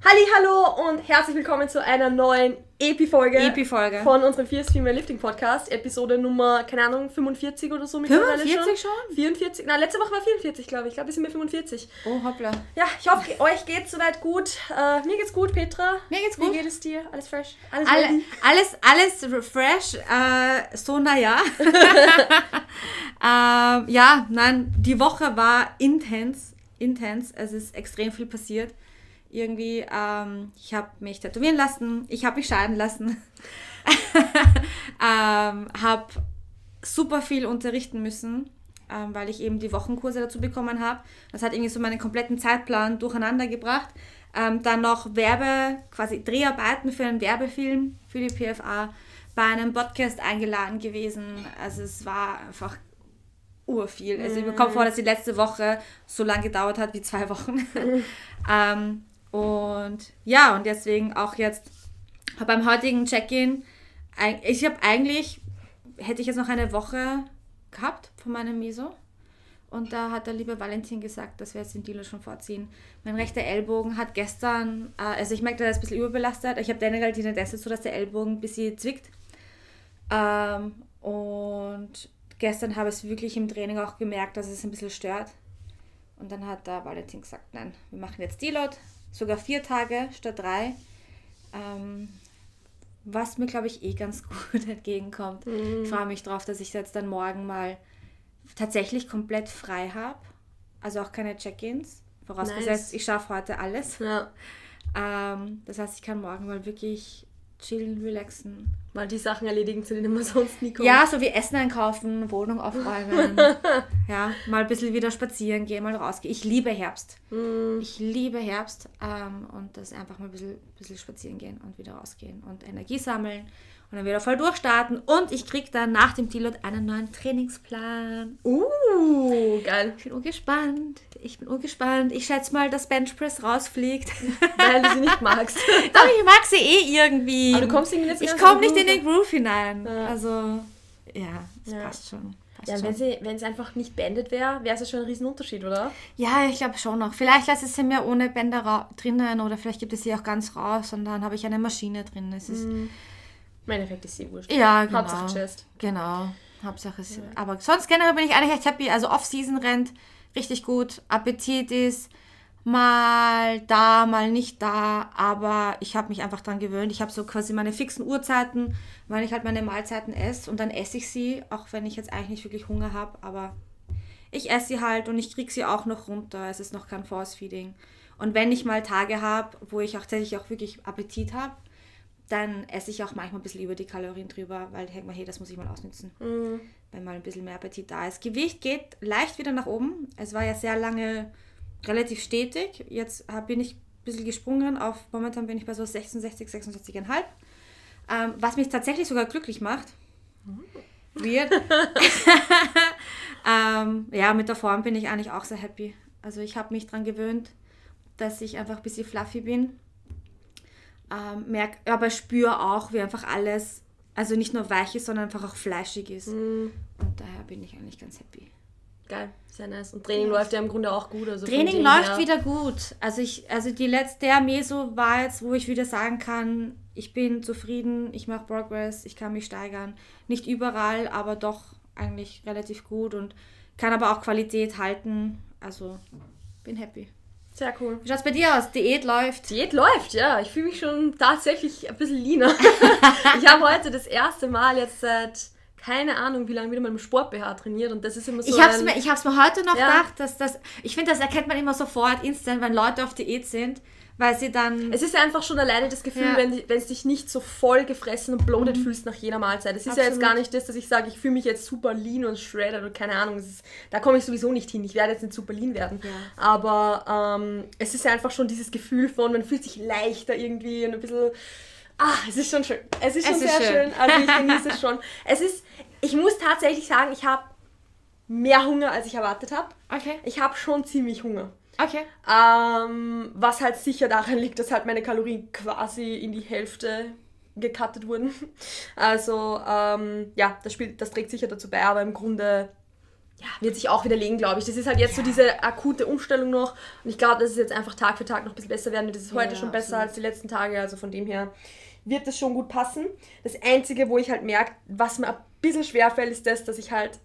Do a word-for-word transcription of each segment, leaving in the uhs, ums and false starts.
Hallihallo und herzlich willkommen zu einer neuen Epi-Folge, Epi-Folge von unserem Fierce Female Lifting Podcast. Episode Nummer, keine Ahnung, fünfundvierzig oder so mittlerweile fünfundvierzig schon. schon? vierundvierzig? Nein, letzte Woche war vierundvierzig, glaube ich. Ich glaube, wir sind bei fünfundvierzig. Oh, hoppla. Ja, ich hoffe, euch geht's soweit gut. Äh, mir geht's gut, Petra. Mir geht's gut. Wie geht es dir? Alles fresh? Alles Alle, ready? alles, alles fresh. Äh, so, naja. ähm, ja, nein, die Woche war intens. Intens. Es ist extrem viel passiert. Irgendwie, ähm, ich habe mich tätowieren lassen, ich habe mich scheiden lassen, ähm, habe super viel unterrichten müssen, ähm, weil ich eben die Wochenkurse dazu bekommen habe. Das hat irgendwie so meinen kompletten Zeitplan durcheinander gebracht. Ähm, dann noch Werbe, quasi Dreharbeiten für einen Werbefilm für die P F A, bei einem Podcast eingeladen gewesen. Also es war einfach urviel. Also ich bekomme vor, dass die letzte Woche so lange gedauert hat wie zwei Wochen. ähm, Und ja, und deswegen auch jetzt beim heutigen Check-in, ich habe eigentlich, hätte ich jetzt noch eine Woche gehabt von meinem Meso. Und da hat der liebe Valentin gesagt, dass wir jetzt den Dealer schon vorziehen. Mein rechter Ellbogen hat gestern, also ich merke, der ist ein bisschen überbelastet. Ich habe generell die Tendenz so, dass der Ellbogen ein bisschen zwickt. Ähm, und gestern habe ich es wirklich im Training auch gemerkt, dass es ein bisschen stört. Und dann hat der Valentin gesagt, nein, wir machen jetzt Deload. Sogar vier Tage statt drei. Ähm, was mir, glaube ich, eh ganz gut entgegenkommt. Mhm. Ich freue mich drauf, dass ich jetzt dann morgen mal tatsächlich komplett frei habe. Also auch keine Check-ins. Vorausgesetzt, nice. Ich schaffe heute alles. Ja. Ähm, das heißt, ich kann morgen mal wirklich chillen, relaxen. Mal die Sachen erledigen, zu denen man sonst nie kommt. Ja, so wie Essen einkaufen, Wohnung aufräumen. Ja, mal ein bisschen wieder spazieren gehen, mal rausgehen. Ich liebe Herbst. Mm. Ich liebe Herbst. Ähm, und das einfach mal ein bisschen, bisschen spazieren gehen und wieder rausgehen und Energie sammeln und dann wieder voll durchstarten. Und ich kriege dann nach dem Deload einen neuen Trainingsplan. Uh, geil. Ich bin urgespannt. Ich bin urgespannt. Ich schätze mal, dass Benchpress rausfliegt. Weil du sie nicht magst. Doch, ich mag sie eh irgendwie. Aber du kommst irgendwie nicht Ich komme nicht in den Groove hinein. Ja. Also, ja, das ja. passt schon. Passt Ja, schon. wenn sie, wenn es einfach nicht beendet wäre, wäre es ja schon ein Riesenunterschied, oder? Ja, ich glaube schon noch. Vielleicht lasse ich sie mir ohne Bänder ra- drinnen oder vielleicht gibt es sie auch ganz raus und dann habe ich eine Maschine drin. Es ist, mm. Im Endeffekt ist sie wurscht. Ja, genau. Hauptsache Chest. Genau, Hauptsache ist, ja. Aber sonst generell bin ich eigentlich echt happy. Also Off-Season rennt richtig gut. Appetit ist mal da, mal nicht da. Aber ich habe mich einfach dran gewöhnt. Ich habe so quasi meine fixen Uhrzeiten, weil ich halt meine Mahlzeiten esse. Und dann esse ich sie, auch wenn ich jetzt eigentlich nicht wirklich Hunger habe. Aber ich esse sie halt und ich kriege sie auch noch runter. Es ist noch kein Force-Feeding. Und wenn ich mal Tage habe, wo ich auch tatsächlich auch wirklich Appetit habe, dann esse ich auch manchmal ein bisschen über die Kalorien drüber, weil ich denke mal, hey, das muss ich mal ausnutzen, mm. wenn mal ein bisschen mehr Appetit da ist. Gewicht geht leicht wieder nach oben. Es war ja sehr lange relativ stetig. Jetzt bin ich ein bisschen gesprungen auf, momentan bin ich bei so sechsundsechzig, sechsundsechzig Komma fünf. Ähm, was mich tatsächlich sogar glücklich macht. Mm. Weird. ähm, ja, mit der Form bin ich eigentlich auch sehr happy. Also ich habe mich dran gewöhnt, dass ich einfach ein bisschen fluffy bin. Ähm, merk, aber spüre auch, wie einfach alles, also nicht nur weich ist, sondern einfach auch fleischig ist. Mm. Und daher bin ich eigentlich ganz happy. Geil, sehr nice. Und Training ja. läuft ja im Grunde auch gut. Also Training läuft her. wieder gut. Also ich, also die letzte, der Meso war jetzt, wo ich wieder sagen kann, ich bin zufrieden, ich mache Progress, ich kann mich steigern. Nicht überall, aber doch eigentlich relativ gut und kann aber auch Qualität halten. Also bin happy. Sehr cool. Wie schaut es bei dir aus? Diät läuft? Diät läuft, ja. Ich fühle mich schon tatsächlich ein bisschen leaner. Ich habe heute das erste Mal jetzt seit, keine Ahnung, wie lange wieder mal im Sport-B H trainiert und das ist immer so Ich habe es ein, mir, ich hab's mir heute noch ja. gedacht, dass das, ich finde, das erkennt man immer sofort instant, wenn Leute auf Diät sind, weil sie dann... Es ist ja einfach schon alleine das Gefühl, ja. wenn es dich nicht so voll gefressen und bloated mhm. fühlst nach jeder Mahlzeit. Es ist Absolut. ja jetzt gar nicht das, dass ich sage, ich fühle mich jetzt super lean und shredded oder keine Ahnung. Es ist, da komme ich sowieso nicht hin. Ich werde jetzt nicht super lean werden. Ja. Aber ähm, es ist ja einfach schon dieses Gefühl von, man fühlt sich leichter irgendwie und ein bisschen... Ah, es ist schon schön. Es ist schon es sehr ist schön. schön. Also ich genieße es schon. Es ist, ich muss tatsächlich sagen, ich habe mehr Hunger, als ich erwartet habe. Okay. Ich habe schon ziemlich Hunger. Okay. Ähm, was halt sicher daran liegt, dass halt meine Kalorien quasi in die Hälfte gecuttet wurden. Also, ähm, ja, das, spielt, das trägt sicher dazu bei, aber im Grunde ja, wird sich auch widerlegen, glaube ich. Das ist halt jetzt ja. so diese akute Umstellung noch. Und ich glaube, dass es jetzt einfach Tag für Tag noch ein bisschen besser werden wird. Das ist heute ja, schon besser absolut. als die letzten Tage. Also von dem her wird das schon gut passen. Das Einzige, wo ich halt merke, was mir ein bisschen schwerfällt, ist das, dass ich halt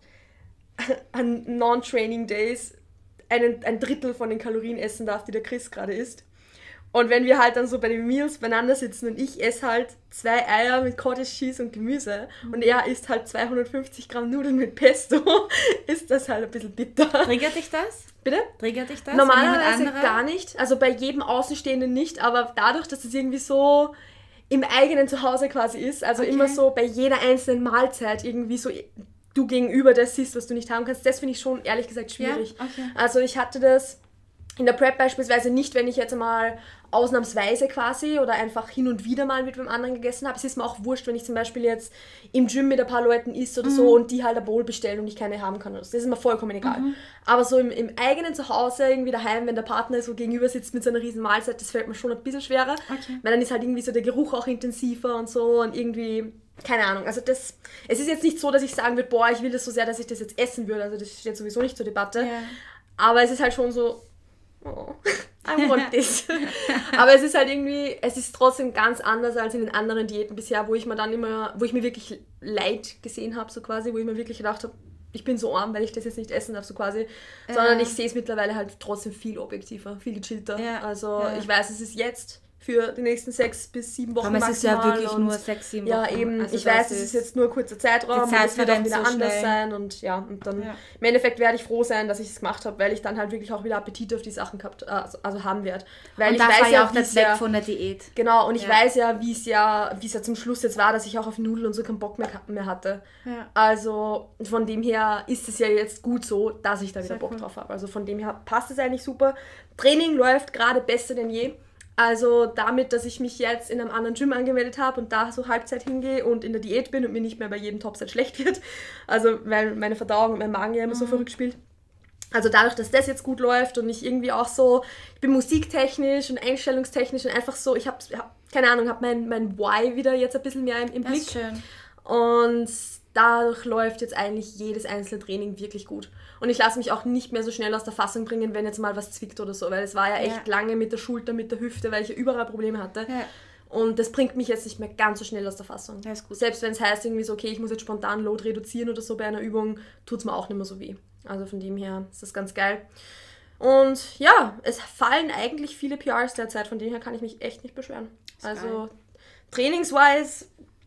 an Non-Training-Days einen, ein Drittel von den Kalorien essen darf, die der Chris gerade isst. Und wenn wir halt dann so bei den Meals beieinander sitzen und ich esse halt zwei Eier mit Cottage Cheese und Gemüse mhm. und er isst halt zweihundertfünfzig Gramm Nudeln mit Pesto, ist das halt ein bisschen bitter. Triggert dich das? Bitte? Triggert dich das? Normalerweise gar nicht, also bei jedem Außenstehenden nicht, aber dadurch, dass es irgendwie so im eigenen Zuhause quasi ist, also okay. immer so bei jeder einzelnen Mahlzeit irgendwie so du gegenüber das siehst, was du nicht haben kannst, das finde ich schon ehrlich gesagt schwierig. Ja? Okay. Also ich hatte das in der Prep beispielsweise nicht, wenn ich jetzt mal ausnahmsweise quasi oder einfach hin und wieder mal mit einem anderen gegessen habe. Es ist mir auch wurscht, wenn ich zum Beispiel jetzt im Gym mit ein paar Leuten isst oder mhm. so und die halt ein Bowl bestellen und ich keine haben kann. Das ist mir vollkommen egal. Mhm. Aber so im, im eigenen Zuhause, irgendwie daheim, wenn der Partner so gegenüber sitzt mit so einer riesen Mahlzeit, das fällt mir schon ein bisschen schwerer. Okay. Weil dann ist halt irgendwie so der Geruch auch intensiver und so und irgendwie... Keine Ahnung, also das, es ist jetzt nicht so, dass ich sagen würde, boah, ich will das so sehr, dass ich das jetzt essen würde, also das steht sowieso nicht zur Debatte, ja. aber es ist halt schon so, oh, I want this. Aber es ist halt irgendwie, es ist trotzdem ganz anders als in den anderen Diäten bisher, wo ich mir dann immer, wo ich mir wirklich Leid gesehen habe, so quasi, wo ich mir wirklich gedacht habe, ich bin so arm, weil ich das jetzt nicht essen darf, so quasi, ja. sondern ich sehe es mittlerweile halt trotzdem viel objektiver, viel gechillter, ja. also ja. ich weiß, es ist jetzt für die nächsten sechs bis sieben Wochen maximal. Aber es ist ja wirklich und nur sechs, sieben Wochen. Ja, eben. Also ich weiß, es ist jetzt nur ein kurzer Zeitraum. Die Zeit und es wird auch wieder so anders schnell. sein. Und ja, und dann ja. im Endeffekt werde ich froh sein, dass ich es gemacht habe, weil ich dann halt wirklich auch wieder Appetit auf die Sachen gehabt, also, also haben werde. Weil und ich das weiß war ja auch der Zweck ja, von der Diät. Genau, und ich ja. weiß ja, wie es ja, wie es ja zum Schluss jetzt war, dass ich auch auf Nudeln und so keinen Bock mehr, mehr hatte. Ja. Also von dem her ist es ja jetzt gut so, dass ich da wieder Sehr Bock cool. drauf habe. Also von dem her passt es eigentlich super. Training läuft gerade besser denn je. Also damit, dass ich mich jetzt in einem anderen Gym angemeldet habe und da so Halbzeit hingehe und in der Diät bin und mir nicht mehr bei jedem Topset schlecht wird. Also weil meine Verdauung und mein Magen ja immer mhm. so verrückt spielt. Also dadurch, dass das jetzt gut läuft und ich irgendwie auch so, ich bin musiktechnisch und einstellungstechnisch und einfach so, ich habe, hab, keine Ahnung, habe mein, mein Why wieder jetzt ein bisschen mehr im, im Blick. Das ist schön. Und dadurch läuft jetzt eigentlich jedes einzelne Training wirklich gut. Und ich lasse mich auch nicht mehr so schnell aus der Fassung bringen, wenn jetzt mal was zwickt oder so, weil es war ja echt ja. lange mit der Schulter, mit der Hüfte, weil ich ja überall Probleme hatte. Ja. Und das bringt mich jetzt nicht mehr ganz so schnell aus der Fassung. Das ist gut. Selbst wenn es heißt, irgendwie so, okay, ich muss jetzt spontan Load reduzieren oder so bei einer Übung, tut es mir auch nicht mehr so weh. Also von dem her ist das ganz geil. Und ja, es fallen eigentlich viele P Rs derzeit, von dem her kann ich mich echt nicht beschweren. Also trainingswise,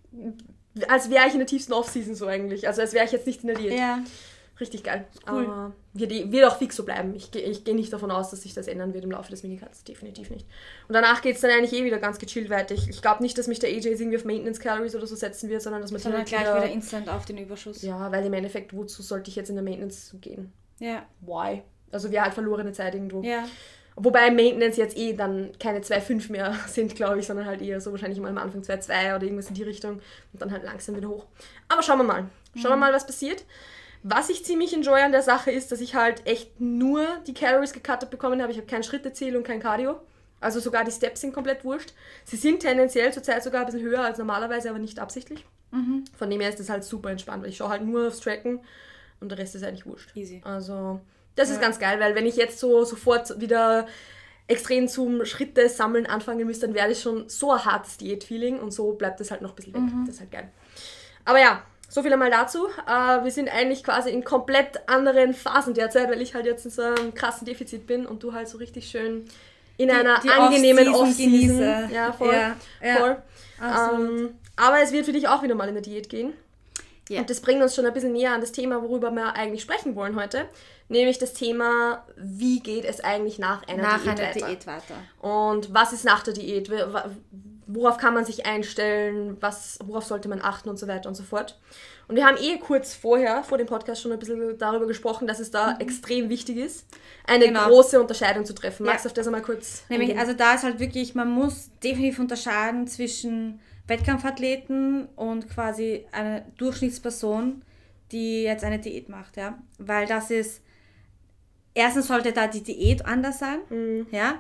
als wäre ich in der tiefsten Off-Season so eigentlich. Also als wäre ich jetzt nicht in der Diät. Ja. Richtig geil. Cool. Aber wird, wird auch fix so bleiben. Ich, ich gehe nicht davon aus, dass sich das ändern wird im Laufe des Minicuts. Definitiv nicht. Und danach geht es dann eigentlich eh wieder ganz gechillt weiter. Ich, ich glaube nicht, dass mich der A J irgendwie auf Maintenance Calories oder so setzen wird, sondern dass man sondern gleich wieder, wieder instant auf den Überschuss. Ja, weil im Endeffekt, wozu sollte ich jetzt in der Maintenance gehen? Ja. Why? Also wäre halt verlorene Zeit irgendwo. Ja. Wobei Maintenance jetzt eh dann keine zwei Komma fünf mehr sind, glaube ich, sondern halt eher so wahrscheinlich mal am Anfang zwei Komma zwei oder irgendwas in die Richtung und dann halt langsam wieder hoch. Aber schauen wir mal. Schauen mhm. wir mal, was passiert. Was ich ziemlich enjoy an der Sache ist, dass ich halt echt nur die Calories gecuttet bekommen habe. Ich habe kein Schritteziel und kein Cardio. Also sogar die Steps sind komplett wurscht. Sie sind tendenziell zurzeit sogar ein bisschen höher als normalerweise, aber nicht absichtlich. Mhm. Von dem her ist das halt super entspannt, weil ich schaue halt nur aufs Tracken und der Rest ist eigentlich wurscht. Easy. Also das ja. ist ganz geil, weil wenn ich jetzt so sofort wieder extrem zum Schritte sammeln anfangen müsste, dann werde ich schon so ein hartes Diät-Feeling und so bleibt das halt noch ein bisschen weg. Mhm. Das ist halt geil. Aber ja, so viel einmal dazu. Uh, wir sind eigentlich quasi in komplett anderen Phasen derzeit, weil ich halt jetzt in so einem krassen Defizit bin und du halt so richtig schön in die, einer die angenehmen Off-Season. Off ja, voll. Ja, ja. voll. Um, aber es wird für dich auch wieder mal in der Diät gehen. Ja. Und das bringt uns schon ein bisschen näher an das Thema, worüber wir eigentlich sprechen wollen heute. Nämlich das Thema, wie geht es eigentlich nach einer, nach Diät, einer weiter? Diät weiter? Und was ist nach der Diät? Worauf kann man sich einstellen? Was, worauf sollte man achten und so weiter und so fort. Und wir haben eh kurz vorher, vor dem Podcast schon ein bisschen darüber gesprochen, dass es da mhm. extrem wichtig ist, eine genau. große Unterscheidung zu treffen. Magst du ja. auf das einmal kurz Nämlich, also da ist halt wirklich, man muss definitiv unterscheiden zwischen Wettkampfathleten und quasi eine Durchschnittsperson, die jetzt eine Diät macht, ja. Weil das ist, erstens sollte da die Diät anders sein, mhm. ja.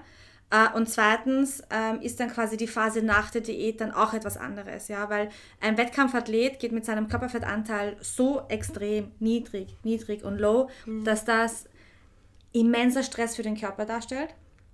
Uh, und zweitens ähm, ist dann quasi die Phase nach der Diät dann auch etwas anderes, ja, weil ein Wettkampfathlet geht mit seinem Körperfettanteil so extrem niedrig, niedrig und low, mhm. dass das immenser Stress für den Körper darstellt,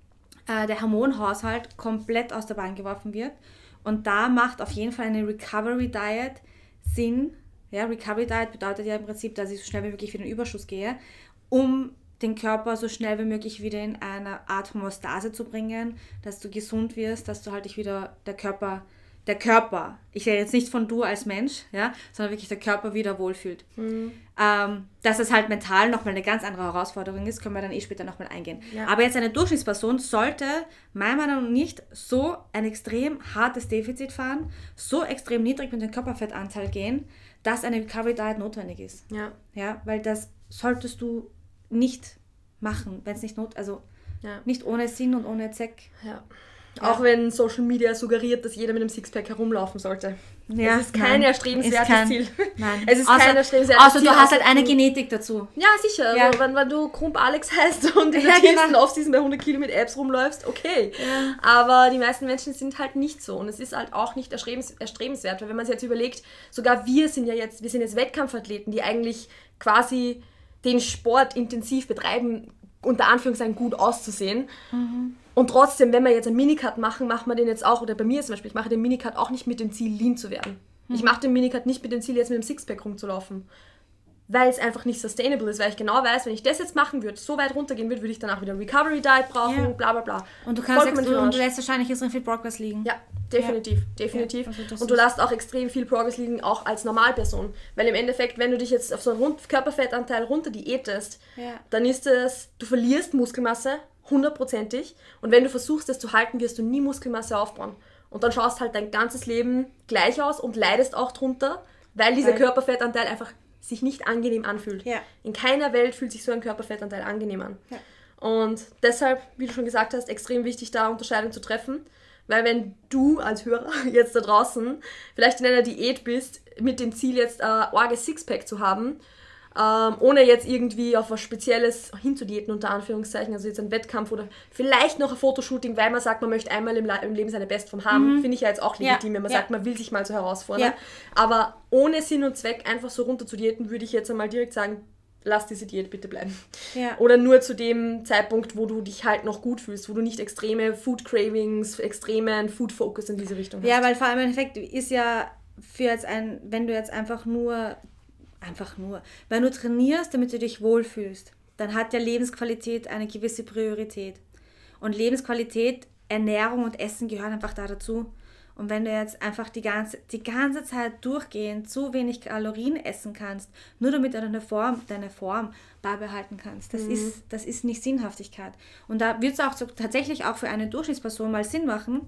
uh, der Hormonhaushalt komplett aus der Bahn geworfen wird und da macht auf jeden Fall eine Recovery Diet Sinn, ja, Recovery Diet bedeutet ja im Prinzip, dass ich so schnell wie möglich wieder in den Überschuss gehe, um den Körper so schnell wie möglich wieder in eine Art Homöostase zu bringen, dass du gesund wirst, dass du halt dich wieder der Körper, der Körper, ich rede jetzt nicht von du als Mensch, ja, sondern wirklich der Körper wieder wohlfühlt. Mhm. Ähm, dass es halt mental nochmal eine ganz andere Herausforderung ist, können wir dann eh später nochmal eingehen. Ja. Aber jetzt eine Durchschnittsperson sollte meiner Meinung nach nicht so ein extrem hartes Defizit fahren, so extrem niedrig mit dem Körperfettanteil gehen, dass eine Recovery Diet notwendig ist. Ja. Ja, weil das solltest du nicht machen, wenn es nicht not, also ja. nicht ohne Sinn und ohne Zweck. Ja. Ja. Auch wenn Social Media suggeriert, dass jeder mit einem Sixpack herumlaufen sollte. Ja, es ist kein nein, erstrebenswertes kein, Ziel. Nein. Es ist außer, kein erstrebenswertes Ziel. Außer du hast halt eine Genetik dazu. Ja, sicher. Ja. Also, wenn, wenn du Krump Alex heißt und in der ja, tiefsten genau. Off-Season bei hundert Kilo mit Abs rumläufst, okay. Ja. Aber die meisten Menschen sind halt nicht so. Und es ist halt auch nicht erstrebens, erstrebenswert. Weil wenn man sich jetzt überlegt, sogar wir sind ja jetzt, wir sind jetzt Wettkampfathleten, die eigentlich quasi den Sport intensiv betreiben, unter Anführungszeichen gut auszusehen. Mhm. Und trotzdem, wenn wir jetzt einen Minicut machen, machen wir den jetzt auch, oder bei mir zum Beispiel, ich mache den Minicut auch nicht mit dem Ziel, lean zu werden. Mhm. Ich mache den Minicut nicht mit dem Ziel, jetzt mit dem Sixpack rumzulaufen. Weil es einfach nicht sustainable ist, weil ich genau weiß, wenn ich das jetzt machen würde, so weit runtergehen würde, würde ich danach wieder Recovery Diet brauchen, ja. bla bla bla. Und du kannst ex- und du lässt wahrscheinlich extrem viel Progress liegen. Ja, definitiv, ja. definitiv. Ja, also und du lässt auch extrem viel Progress liegen, auch als Normalperson. Weil im Endeffekt, wenn du dich jetzt auf so einen Rund- Körperfettanteil runter diätest, ja. dann ist es, du verlierst Muskelmasse, hundertprozentig. Und wenn du versuchst, das zu halten, wirst du nie Muskelmasse aufbauen. Und dann schaust halt dein ganzes Leben gleich aus und leidest auch drunter, weil dieser weil Körperfettanteil einfach sich nicht angenehm anfühlt. Ja. In keiner Welt fühlt sich so ein Körperfettanteil angenehm an. Ja. Und deshalb, wie du schon gesagt hast, extrem wichtig, da Unterscheidung zu treffen. Weil wenn du als Hörer jetzt da draußen vielleicht in einer Diät bist, mit dem Ziel jetzt ein äh, orges Sixpack zu haben, ähm, ohne jetzt irgendwie auf was Spezielles hinzudiäten, unter Anführungszeichen, also jetzt ein Wettkampf oder vielleicht noch ein Fotoshooting, weil man sagt, man möchte einmal im, La- im Leben seine Bestform haben, mhm. finde ich ja jetzt auch legitim, ja. wenn man ja. sagt, man will sich mal so herausfordern. Ja. Aber ohne Sinn und Zweck einfach so runter zu diäten, würde ich jetzt einmal direkt sagen, lass diese Diät bitte bleiben. Ja. Oder nur zu dem Zeitpunkt, wo du dich halt noch gut fühlst, wo du nicht extreme Food Cravings, extremen Food Focus in diese Richtung hast. Ja, weil vor allem im Endeffekt ist ja für jetzt ein, wenn du jetzt einfach nur Einfach nur. Wenn du trainierst, damit du dich wohlfühlst, dann hat ja Lebensqualität eine gewisse Priorität. Und Lebensqualität, Ernährung und Essen gehören einfach da dazu. Und wenn du jetzt einfach die ganze, die ganze Zeit durchgehend zu wenig Kalorien essen kannst, nur damit du deine Form, deine Form beibehalten kannst, das, mhm. ist, das ist nicht Sinnhaftigkeit. Und da wird es auch so, tatsächlich auch für eine Durchschnittsperson mal Sinn machen,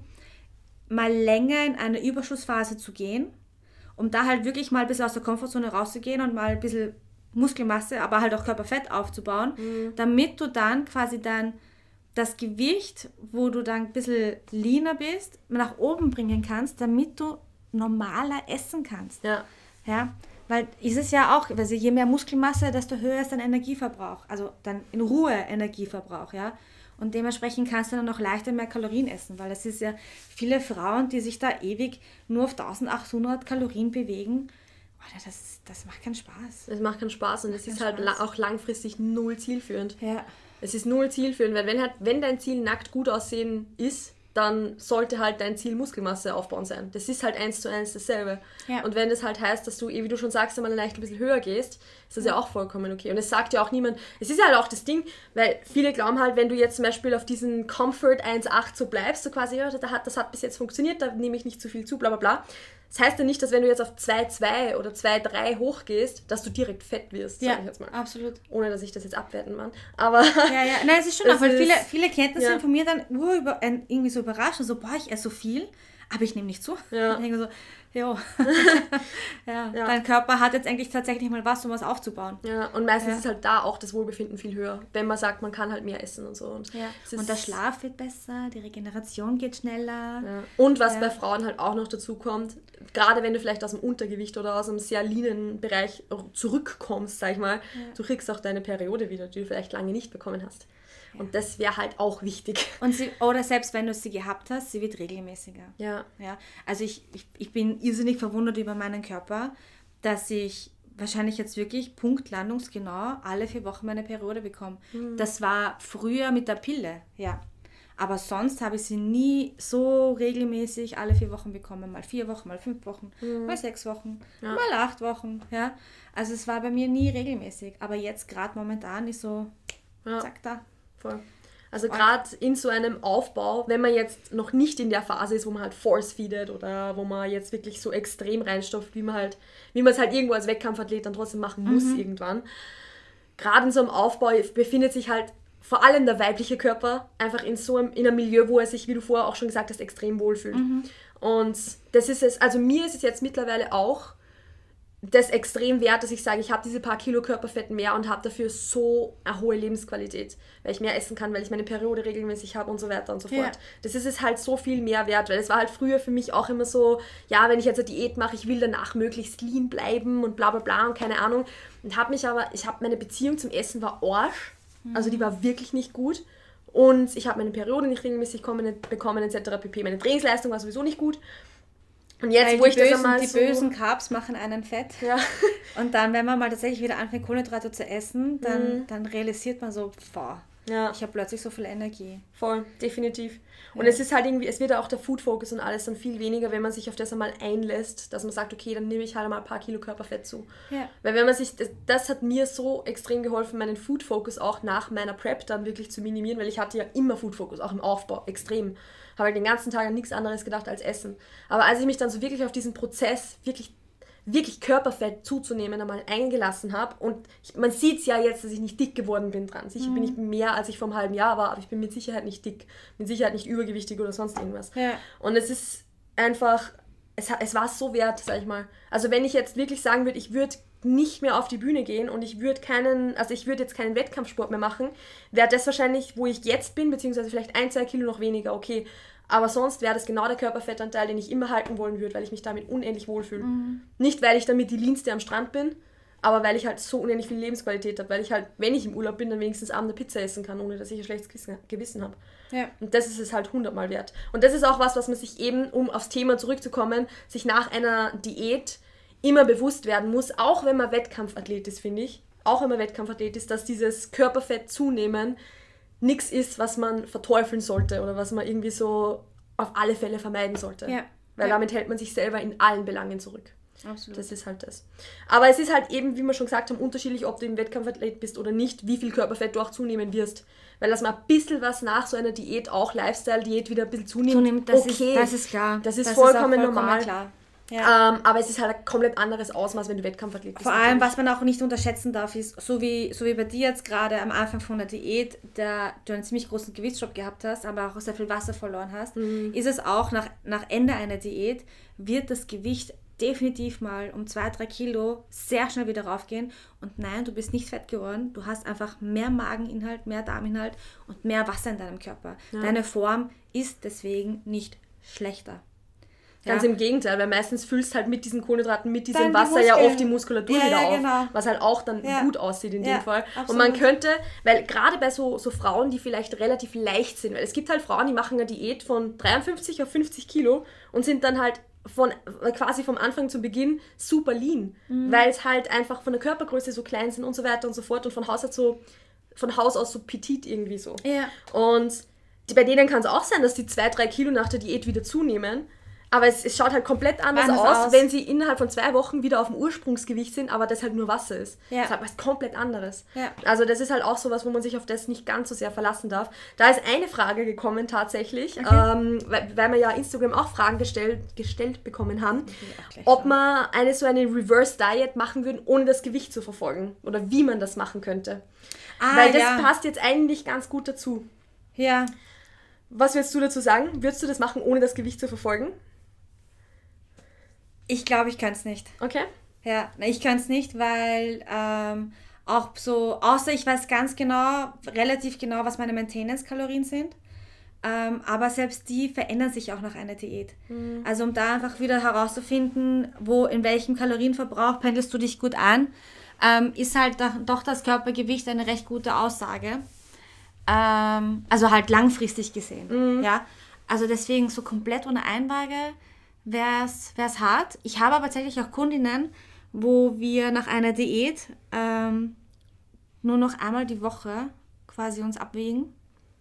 mal länger in eine Überschussphase zu gehen, um da halt wirklich mal ein bisschen aus der Komfortzone rauszugehen und mal ein bisschen Muskelmasse, aber halt auch Körperfett aufzubauen, mhm. damit du dann quasi dann das Gewicht, wo du dann ein bisschen leaner bist, nach oben bringen kannst, damit du normaler essen kannst. Ja. Ja, weil ist es ja auch, also je mehr Muskelmasse, desto höher ist dein Energieverbrauch, also dann in Ruhe Energieverbrauch, ja. Und dementsprechend kannst du dann noch leichter mehr Kalorien essen, weil es ist ja viele Frauen, die sich da ewig nur auf eintausendachthundert Kalorien bewegen. Oh, das, das macht keinen Spaß. Das macht keinen Spaß und es ist halt la- auch langfristig null zielführend. Ja. Es ist null zielführend, weil wenn, halt, wenn dein Ziel nackt gut aussehen ist, dann sollte halt dein Ziel Muskelmasse aufbauen sein. Das ist halt eins zu eins dasselbe. Ja. Und wenn das halt heißt, dass du, wie du schon sagst, einmal leicht ein bisschen höher gehst, ist das ja. ja auch vollkommen okay. Und es sagt ja auch niemand, es ist halt auch das Ding, weil viele glauben halt, wenn du jetzt zum Beispiel auf diesen Comfort eins Komma acht so bleibst, so quasi, ja, das hat, das hat bis jetzt funktioniert, da nehme ich nicht zu viel zu, bla bla bla. Das heißt ja nicht, dass wenn du jetzt auf zwei Komma zwei oder zwei Komma drei hochgehst, dass du direkt fett wirst, ja, sag ich jetzt mal. Absolut. Ohne, dass ich das jetzt abwerten kann. Aber ja, ja, nein, es ist schon auch, weil viele, viele Klienten ja. sind von mir dann uh, über, äh, irgendwie so überrascht und so, boah, ich esse so viel, aber ich nehme nicht zu. Ja. Ich denke so, jo. ja, ja. Dein Körper hat jetzt eigentlich tatsächlich mal was, um was aufzubauen. Ja, und meistens ja. ist halt da auch das Wohlbefinden viel höher, wenn man sagt, man kann halt mehr essen und so. Und, ja. und der Schlaf wird besser, die Regeneration geht schneller. Ja. Und was ja. bei Frauen halt auch noch dazu kommt, gerade wenn du vielleicht aus dem Untergewicht oder aus einem sehr leanen Bereich zurückkommst, sag ich mal, ja. du kriegst auch deine Periode wieder, die du vielleicht lange nicht bekommen hast. Und das wäre halt auch wichtig. Und sie, oder selbst wenn du sie gehabt hast, sie wird regelmäßiger. Ja. ja. Also ich, ich, ich bin irrsinnig verwundert über meinen Körper, dass ich wahrscheinlich jetzt wirklich punktlandungsgenau alle vier Wochen meine Periode bekomme. Mhm. Das war früher mit der Pille, ja. Aber sonst habe ich sie nie so regelmäßig alle vier Wochen bekommen. Mal vier Wochen, mal fünf Wochen, mhm. mal sechs Wochen, ja. mal acht Wochen. Ja. Also es war bei mir nie regelmäßig. Aber jetzt gerade momentan ist so, ja. zack, da. Voll. Also gerade in so einem Aufbau, wenn man jetzt noch nicht in der Phase ist, wo man halt force-feedet oder wo man jetzt wirklich so extrem reinstopft, wie man halt, wie man es halt irgendwo als Wettkampfathlet dann trotzdem machen muss mhm. irgendwann. Gerade in so einem Aufbau befindet sich halt vor allem der weibliche Körper einfach in so einem, in einem Milieu, wo er sich, wie du vorher auch schon gesagt hast, extrem wohlfühlt. Mhm. Und das ist es, also mir ist es jetzt mittlerweile auch das extrem wert, dass ich sage, ich habe diese paar Kilo Körperfett mehr und habe dafür so eine hohe Lebensqualität, weil ich mehr essen kann, weil ich meine Periode regelmäßig habe und so weiter und so fort. Ja. Das ist es halt so viel mehr wert, weil es war halt früher für mich auch immer so, ja, wenn ich jetzt eine Diät mache, ich will danach möglichst lean bleiben und bla bla bla und keine Ahnung. Und habe mich aber, ich habe meine Beziehung zum Essen war Arsch, mhm. also die war wirklich nicht gut. Und ich habe meine Periode nicht regelmäßig bekommen, et cetera pp. Meine Trainingsleistung war sowieso nicht gut. Und jetzt, Weil wo ich bösen, das einmal die so... bösen Carbs machen einen fett. Ja. Und dann, wenn man mal tatsächlich wieder anfängt, Kohlenhydrate zu essen, dann, mhm. dann realisiert man so, boah, ja. ich habe plötzlich so viel Energie. Voll, definitiv. Und ja. es ist halt irgendwie, es wird auch der Food-Focus und alles dann viel weniger, wenn man sich auf das einmal einlässt, dass man sagt, okay, dann nehme ich halt mal ein paar Kilo Körperfett zu. Ja. Weil wenn man sich, das, das hat mir so extrem geholfen, meinen Food-Focus auch nach meiner Prep dann wirklich zu minimieren, weil ich hatte ja immer Food-Focus, auch im Aufbau, extrem. Habe halt den ganzen Tag an nichts anderes gedacht als Essen. Aber als ich mich dann so wirklich auf diesen Prozess, wirklich, wirklich Körperfett zuzunehmen, einmal eingelassen habe und ich, man sieht es ja jetzt, dass ich nicht dick geworden bin dran. Sicher mhm. bin ich mehr, als ich vor einem halben Jahr war, aber ich bin mit Sicherheit nicht dick, mit Sicherheit nicht übergewichtig oder sonst irgendwas. Ja. Und es ist einfach, es, es war es so wert, sag ich mal. Also wenn ich jetzt wirklich sagen würde, ich würde nicht mehr auf die Bühne gehen und ich würde keinen, also ich würde jetzt keinen Wettkampfsport mehr machen, wäre das wahrscheinlich, wo ich jetzt bin, beziehungsweise vielleicht ein, zwei Kilo noch weniger, okay. Aber sonst wäre das genau der Körperfettanteil, den ich immer halten wollen würde, weil ich mich damit unendlich wohlfühle. Mhm. Nicht, weil ich damit die leanste am Strand bin, aber weil ich halt so unendlich viel Lebensqualität habe, weil ich halt, wenn ich im Urlaub bin, dann wenigstens abends eine Pizza essen kann, ohne dass ich ein schlechtes Gewissen habe. Ja. Und das ist es halt hundertmal wert. Und das ist auch was, was man sich eben, um aufs Thema zurückzukommen, sich nach einer Diät immer bewusst werden muss, auch wenn man Wettkampfathlet ist, finde ich, auch wenn man Wettkampfathlet ist, dass dieses Körperfett zunehmen nichts ist, was man verteufeln sollte oder was man irgendwie so auf alle Fälle vermeiden sollte. Ja. Weil ja. damit hält man sich selber in allen Belangen zurück. Absolut. Das ist halt das. Aber es ist halt eben, wie wir schon gesagt haben, unterschiedlich, ob du im Wettkampfathlet bist oder nicht, wie viel Körperfett du auch zunehmen wirst. Weil dass man ein bisschen was nach so einer Diät, auch Lifestyle-Diät, wieder ein bisschen zunimmt, zunimmt das okay. Ist, das ist klar. Das ist das vollkommen, ist vollkommen normal. Klar. Ja. Ähm, aber es ist halt ein komplett anderes Ausmaß, wenn du Wettkampfathlet bist. Vor allem, was man auch nicht unterschätzen darf, ist, so wie, so wie bei dir jetzt gerade am Anfang von der Diät, der du einen ziemlich großen Gewichtsdrop gehabt hast, aber auch sehr viel Wasser verloren hast, mhm. ist es auch nach, nach Ende einer Diät, wird das Gewicht definitiv mal um zwei, drei Kilo sehr schnell wieder raufgehen. Und nein, du bist nicht fett geworden, du hast einfach mehr Mageninhalt, mehr Darminhalt und mehr Wasser in deinem Körper. Ja. Deine Form ist deswegen nicht schlechter. Ganz ja. im Gegenteil, weil meistens füllst halt mit diesen Kohlenhydraten, mit diesem dann Wasser die ja oft die Muskulatur ja, wieder ja, auf, genau. was halt auch dann ja. gut aussieht in ja, dem Fall. absolut. Und man könnte, weil gerade bei so, so Frauen, die vielleicht relativ leicht sind, weil es gibt halt Frauen, die machen eine Diät von dreiundfünfzig auf fünfzig Kilo und sind dann halt von quasi vom Anfang zum Beginn super lean, mhm. weil es halt einfach von der Körpergröße so klein sind und so weiter und so fort und von Haus aus so, von Haus aus so petit irgendwie so. Ja. Und die, bei denen kann es auch sein, dass die zwei, drei Kilo nach der Diät wieder zunehmen. Aber es, es schaut halt komplett anders, anders aus, aus, wenn sie innerhalb von zwei Wochen wieder auf dem Ursprungsgewicht sind, aber das halt nur Wasser ist. Ja. Das ist halt was komplett anderes. Ja. Also das ist halt auch sowas, wo man sich auf das nicht ganz so sehr verlassen darf. Da ist eine Frage gekommen tatsächlich, okay. ähm, weil, weil wir ja Instagram auch Fragen gestellt, gestellt bekommen haben, ob man eine so eine Reverse Diet machen würde, ohne das Gewicht zu verfolgen. Oder wie man das machen könnte. Ah, weil das ja. passt jetzt eigentlich ganz gut dazu. Ja. Was würdest du dazu sagen? Würdest du das machen, ohne das Gewicht zu verfolgen? Ich glaube, ich kann es nicht. Okay. Ja, ich kann es nicht, weil ähm, auch so, außer ich weiß ganz genau, relativ genau, was meine Maintenance-Kalorien sind, ähm, aber selbst die verändern sich auch nach einer Diät. Mhm. Also um da einfach wieder herauszufinden, wo, in welchem Kalorienverbrauch pendelst du dich gut an, ähm, ist halt doch das Körpergewicht eine recht gute Aussage. Ähm, also halt langfristig gesehen. Mhm. Ja? Also deswegen so komplett ohne Einwaage wäre es hart. Ich habe aber tatsächlich auch Kundinnen, wo wir nach einer Diät ähm, nur noch einmal die Woche quasi uns abwiegen.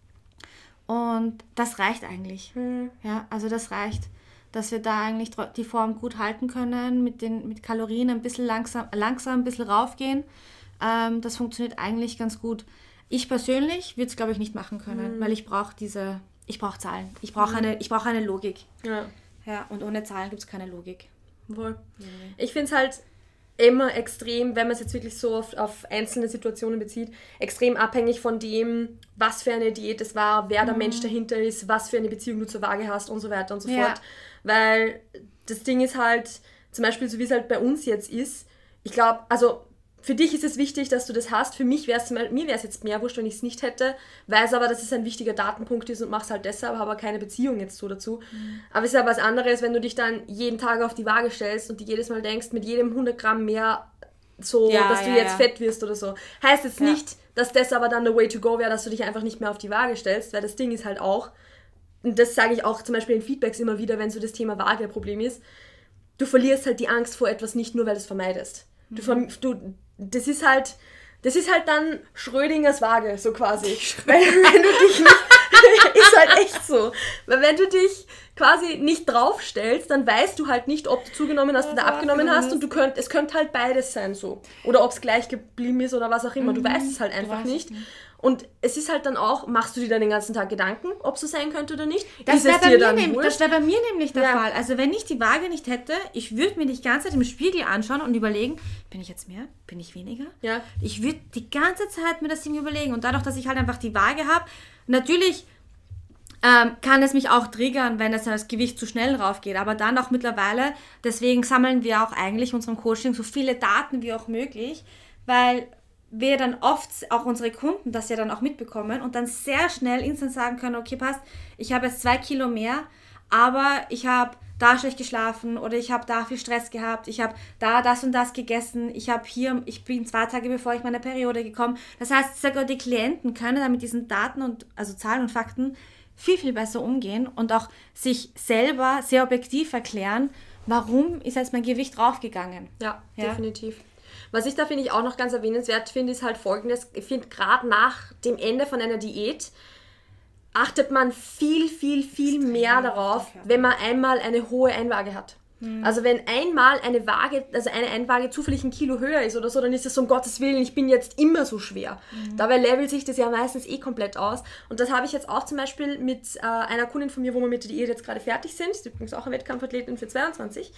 Und das reicht eigentlich. Mhm. Ja, also das reicht, dass wir da eigentlich die Form gut halten können, mit den mit Kalorien ein bisschen langsam, langsam ein bisschen raufgehen. Ähm, das funktioniert eigentlich ganz gut. Ich persönlich würde es, glaube ich, nicht machen können, mhm. weil ich brauche diese, ich brauche Zahlen. Ich brauche mhm. eine, ich brauche eine Logik. Ja. Ja, und ohne Zahlen gibt es keine Logik. Wohl. Mhm. Ich finde es halt immer extrem, wenn man es jetzt wirklich so auf, auf einzelne Situationen bezieht, extrem abhängig von dem, was für eine Diät es war, wer der mhm. Mensch dahinter ist, was für eine Beziehung du zur Waage hast und so weiter und so ja. fort. Weil das Ding ist halt, zum Beispiel so wie es halt bei uns jetzt ist, ich glaube, also für dich ist es wichtig, dass du das hast. Für mich wäre es, mir wäre es jetzt mehr wurscht, wenn ich es nicht hätte. Weiß aber, dass es ein wichtiger Datenpunkt ist und mache es halt deshalb, habe aber keine Beziehung jetzt so dazu. Mhm. Aber es ist ja was anderes, wenn du dich dann jeden Tag auf die Waage stellst und dir jedes Mal denkst, mit jedem hundert Gramm mehr so, ja, dass du ja, jetzt ja. fett wirst oder so. Heißt jetzt ja. nicht, dass das aber dann the way to go wäre, dass du dich einfach nicht mehr auf die Waage stellst, weil das Ding ist halt auch, und das sage ich auch zum Beispiel in Feedbacks immer wieder, wenn so das Thema Waage ein Problem ist, du verlierst halt die Angst vor etwas nicht nur, weil du es vermeidest. Du, mhm. du Das ist halt, das ist halt dann Schrödingers Waage, so quasi. Weil, wenn du dich nicht, ist halt echt so. Weil wenn du dich quasi nicht draufstellst, dann weißt du halt nicht, ob du zugenommen hast oder abgenommen hast und du könnt, es könnte halt beides sein so. Oder ob es gleich geblieben ist oder was auch immer. Du mhm. weißt es halt einfach nicht. nicht. Und es ist halt dann auch, machst du dir dann den ganzen Tag Gedanken, ob es so sein könnte oder nicht? Das wäre bei, wär bei mir nämlich der ja. Fall. Also wenn ich die Waage nicht hätte, ich würde mir die ganze Zeit im Spiegel anschauen und überlegen, bin ich jetzt mehr? Bin ich weniger? Ja. Ich würde die ganze Zeit mir das Ding überlegen. Und dadurch, dass ich halt einfach die Waage habe, natürlich ähm, kann es mich auch triggern, wenn es das Gewicht zu schnell raufgeht. Aber dann auch mittlerweile, deswegen sammeln wir auch eigentlich in unserem Coaching so viele Daten wie auch möglich, weil wir dann oft, auch unsere Kunden, das ja dann auch mitbekommen und dann sehr schnell instant sagen können, okay, passt, ich habe jetzt zwei Kilo mehr, aber ich habe da schlecht geschlafen oder ich habe da viel Stress gehabt, ich habe da das und das gegessen, ich habe hier, ich bin zwei Tage bevor ich meine Periode gekommen. Das heißt, sogar die Klienten können dann mit diesen Daten und also Zahlen und Fakten viel, viel besser umgehen und auch sich selber sehr objektiv erklären, warum ist jetzt mein Gewicht raufgegangen. Ja, ja? definitiv. Was ich da, finde ich, auch noch ganz erwähnenswert finde, ist halt folgendes. Ich finde, gerade nach dem Ende von einer Diät achtet man viel, viel, viel mehr darauf, wenn man einmal eine hohe Einwaage hat. Mhm. Also wenn einmal eine Waage, also eine Einwaage zufällig ein Kilo höher ist oder so, dann ist es so, um Gottes Willen, ich bin jetzt immer so schwer. Mhm. Dabei levelt sich das ja meistens eh komplett aus. Und das habe ich jetzt auch zum Beispiel mit äh, einer Kundin von mir, wo wir mit der Diät jetzt gerade fertig sind, ist übrigens auch eine Wettkampfathletin für zweiundzwanzig,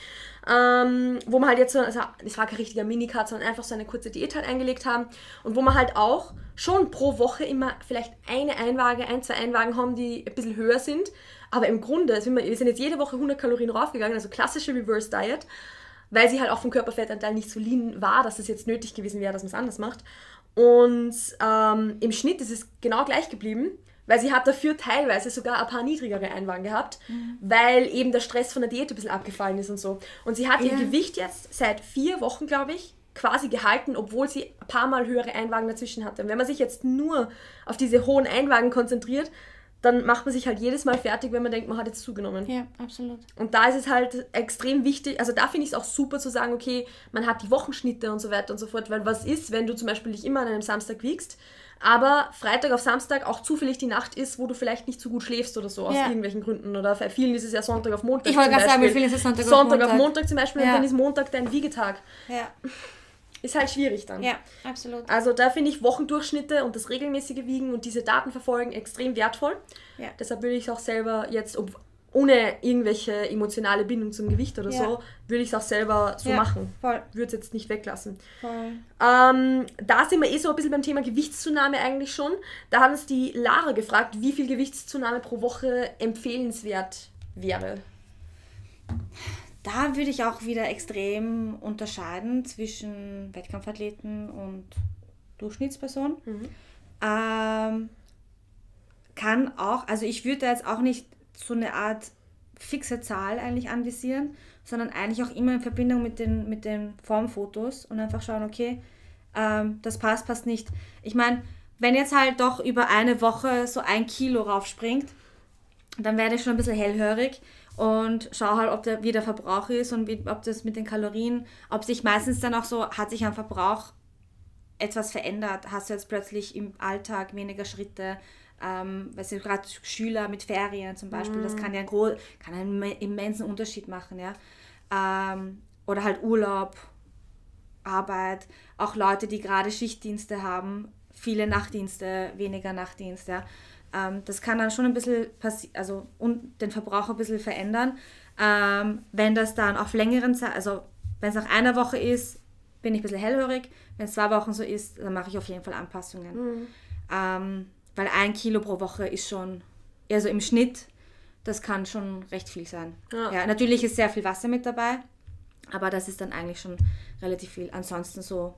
ähm, wo wir halt jetzt so, also es war kein richtiger Minicut, sondern einfach so eine kurze Diät halt eingelegt haben und wo wir halt auch schon pro Woche immer vielleicht eine Einwaage, ein, zwei Einwagen haben, die ein bisschen höher sind. Aber im Grunde, also wir sind jetzt jede Woche hundert Kalorien raufgegangen, also klassische Reverse Diet, weil sie halt auch vom Körperfettanteil nicht so lean war, dass es jetzt nötig gewesen wäre, dass man es anders macht. Und ähm, im Schnitt ist es genau gleich geblieben, weil sie hat dafür teilweise sogar ein paar niedrigere Einwagen gehabt, mhm. weil eben der Stress von der Diät ein bisschen abgefallen ist und so. Und sie hat ja. ihr Gewicht jetzt seit vier Wochen, glaube ich, quasi gehalten, obwohl sie ein paar Mal höhere Einwagen dazwischen hatte. Und wenn man sich jetzt nur auf diese hohen Einwagen konzentriert, dann macht man sich halt jedes Mal fertig, wenn man denkt, man hat jetzt zugenommen. Ja, absolut. Und da ist es halt extrem wichtig, also da finde ich es auch super zu sagen, okay, man hat die Wochenschnitte und so weiter und so fort, weil was ist, wenn du zum Beispiel dich immer an einem Samstag wiegst, aber Freitag auf Samstag auch zufällig die Nacht ist, wo du vielleicht nicht so gut schläfst oder so, aus ja. irgendwelchen Gründen. Oder bei vielen ist es ja Sonntag auf Montag. Ich wollte gerade sagen, bei vielen ist es Sonntag, Sonntag auf Montag. auf Montag zum Beispiel, ja. und dann ist Montag dein Wiegetag. Ja. Ist halt schwierig dann. Ja, absolut. Also da finde ich Wochendurchschnitte und das regelmäßige Wiegen und diese Daten verfolgen extrem wertvoll. Ja. Deshalb würde ich es auch selber jetzt, ob, ohne irgendwelche emotionale Bindung zum Gewicht oder ja. so, würde ich es auch selber so ja, machen. Voll. Würde es jetzt nicht weglassen. Voll. Ähm, da sind wir eh so ein bisschen beim Thema Gewichtszunahme eigentlich schon. Da hat uns die Lara gefragt, wie viel Gewichtszunahme pro Woche empfehlenswert wäre. Da würde ich auch wieder extrem unterscheiden zwischen Wettkampfathleten und Durchschnittsperson. Mhm. Ähm, kann auch, also ich würde da jetzt auch nicht so eine Art fixe Zahl eigentlich anvisieren, sondern eigentlich auch immer in Verbindung mit den, mit den Formfotos und einfach schauen, okay, ähm, das passt, passt nicht. Ich meine, wenn jetzt halt doch über eine Woche so ein Kilo raufspringt, dann werde ich schon ein bisschen hellhörig und schaue halt, ob der, wie der Verbrauch ist und wie, ob das mit den Kalorien, ob sich meistens dann auch so, hat sich am Verbrauch etwas verändert, hast du jetzt plötzlich im Alltag weniger Schritte, ähm, weißt du, gerade Schüler mit Ferien zum Beispiel, mm. das kann ja einen, gro- kann einen immensen Unterschied machen, ja. Ähm, oder halt Urlaub, Arbeit, auch Leute, die gerade Schichtdienste haben, viele Nachtdienste, weniger Nachtdienste, ja. Ähm, das kann dann schon ein bisschen passi- also und den Verbrauch ein bisschen verändern. Ähm, wenn das dann auf längeren Zeit, also wenn es nach einer Woche ist, bin ich ein bisschen hellhörig. Wenn es zwei Wochen so ist, dann mache ich auf jeden Fall Anpassungen. Mhm. Ähm, weil ein Kilo pro Woche ist schon, also im Schnitt, das kann schon recht viel sein. Ja. Ja, natürlich ist sehr viel Wasser mit dabei, aber das ist dann eigentlich schon relativ viel. Ansonsten so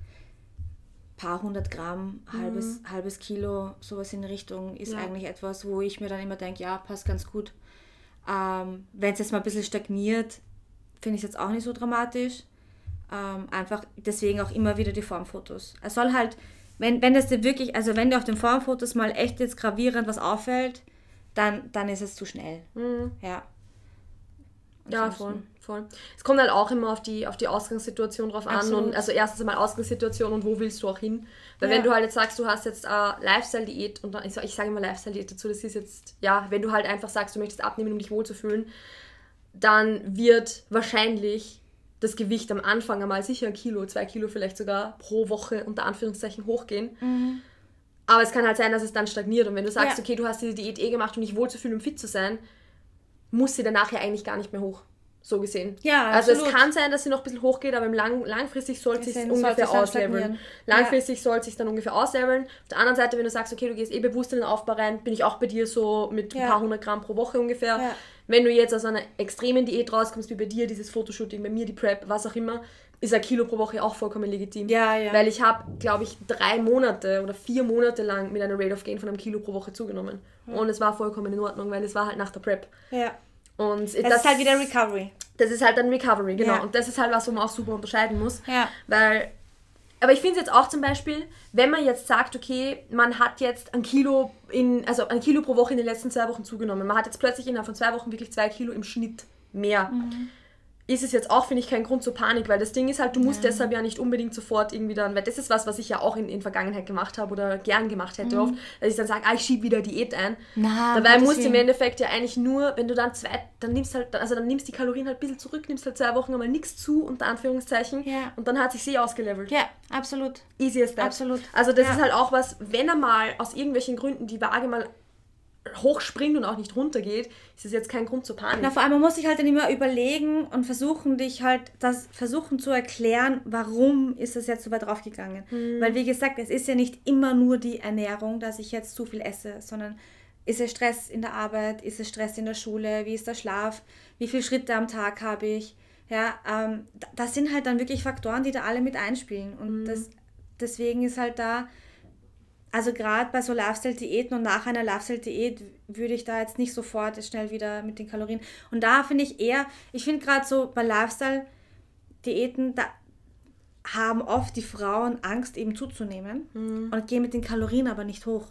paar hundert Gramm, mhm. halbes, halbes Kilo, sowas in Richtung ist ja. eigentlich etwas, wo ich mir dann immer denke, ja, passt ganz gut. Ähm, wenn es jetzt mal ein bisschen stagniert, finde ich es jetzt auch nicht so dramatisch. Ähm, einfach deswegen auch immer wieder die Formfotos. Es soll halt, wenn, wenn das dir wirklich, also wenn dir auf den Formfotos mal echt jetzt gravierend was auffällt, dann, dann ist es zu schnell. Mhm. Ja. Ja, voll, voll. Es kommt halt auch immer auf die, auf die Ausgangssituation drauf an. Absolut. Und also erstens einmal Ausgangssituation und wo willst du auch hin. Weil ja. wenn du halt jetzt sagst, du hast jetzt eine Lifestyle-Diät, und ich, ich sage immer Lifestyle-Diät dazu, das ist jetzt, ja, wenn du halt einfach sagst, du möchtest abnehmen, um dich wohlzufühlen, dann wird wahrscheinlich das Gewicht am Anfang einmal sicher ein Kilo, zwei Kilo vielleicht sogar pro Woche unter Anführungszeichen hochgehen. Mhm. Aber es kann halt sein, dass es dann stagniert. Und wenn du sagst, ja. okay, du hast diese Diät eh gemacht, um dich wohlzufühlen, um fit zu sein, muss sie danach ja eigentlich gar nicht mehr hoch, so gesehen. Ja, also absolut. Es kann sein, dass sie noch ein bisschen hochgeht, aber im lang, langfristig soll es sich ungefähr ausleveln. Langfristig ja. soll es sich dann ungefähr ausleveln. Auf der anderen Seite, wenn du sagst, okay, du gehst eh bewusst in den Aufbau rein, bin ich auch bei dir so mit ja. ein paar hundert Gramm pro Woche ungefähr. Ja. Wenn du jetzt aus einer extremen Diät rauskommst, wie bei dir, dieses Fotoshooting, bei mir die Prep, was auch immer, ist ein Kilo pro Woche auch vollkommen legitim. Ja, ja. Weil ich habe, glaube ich, drei Monate oder vier Monate lang mit einer Rate of Gain von einem Kilo pro Woche zugenommen. Ja. Und es war vollkommen in Ordnung, weil es war halt nach der Prep. Ja. Und das, das ist halt wieder Recovery. Das ist halt dann Recovery, genau. Ja. Und das ist halt was, wo man auch super unterscheiden muss. Ja. Weil, aber ich finde es jetzt auch zum Beispiel, wenn man jetzt sagt, okay, man hat jetzt ein Kilo, in, also ein Kilo pro Woche in den letzten zwei Wochen zugenommen. Man hat jetzt plötzlich innerhalb von zwei Wochen wirklich zwei Kilo im Schnitt mehr. Mhm. Ist es jetzt auch, finde ich, kein Grund zur Panik, weil das Ding ist halt, du musst ja. deshalb ja nicht unbedingt sofort irgendwie dann, weil das ist was, was ich ja auch in, in Vergangenheit gemacht habe oder gern gemacht hätte mhm. oft, dass ich dann sage, ah, ich schiebe wieder Diät ein. Na, dabei musst du im Endeffekt ja eigentlich nur, wenn du dann zwei, dann nimmst halt, also dann nimmst die Kalorien halt ein bisschen zurück, nimmst halt zwei Wochen einmal nichts zu, unter Anführungszeichen, ja. und dann hat sich sie ausgelevelt. Ja, absolut. Easy as that. Absolut. Also das ja. ist halt auch was, wenn er mal aus irgendwelchen Gründen die Waage mal hochspringt und auch nicht runtergeht, ist es jetzt kein Grund zur Panik. Na, vor allem, man muss sich halt dann immer überlegen und versuchen, dich halt, das versuchen zu erklären, warum ist das jetzt so weit draufgegangen. Mhm. Weil, wie gesagt, es ist ja nicht immer nur die Ernährung, dass ich jetzt zu viel esse, sondern ist es Stress in der Arbeit, ist es Stress in der Schule, wie ist der Schlaf, wie viele Schritte am Tag habe ich, ja, ähm, das sind halt dann wirklich Faktoren, die da alle mit einspielen und mhm. das, deswegen ist halt da, also gerade bei so Lifestyle-Diäten und nach einer Lifestyle-Diät würde ich da jetzt nicht sofort schnell wieder mit den Kalorien. Und da finde ich eher, ich finde gerade so bei Lifestyle-Diäten, da haben oft die Frauen Angst eben zuzunehmen mhm. und gehen mit den Kalorien aber nicht hoch.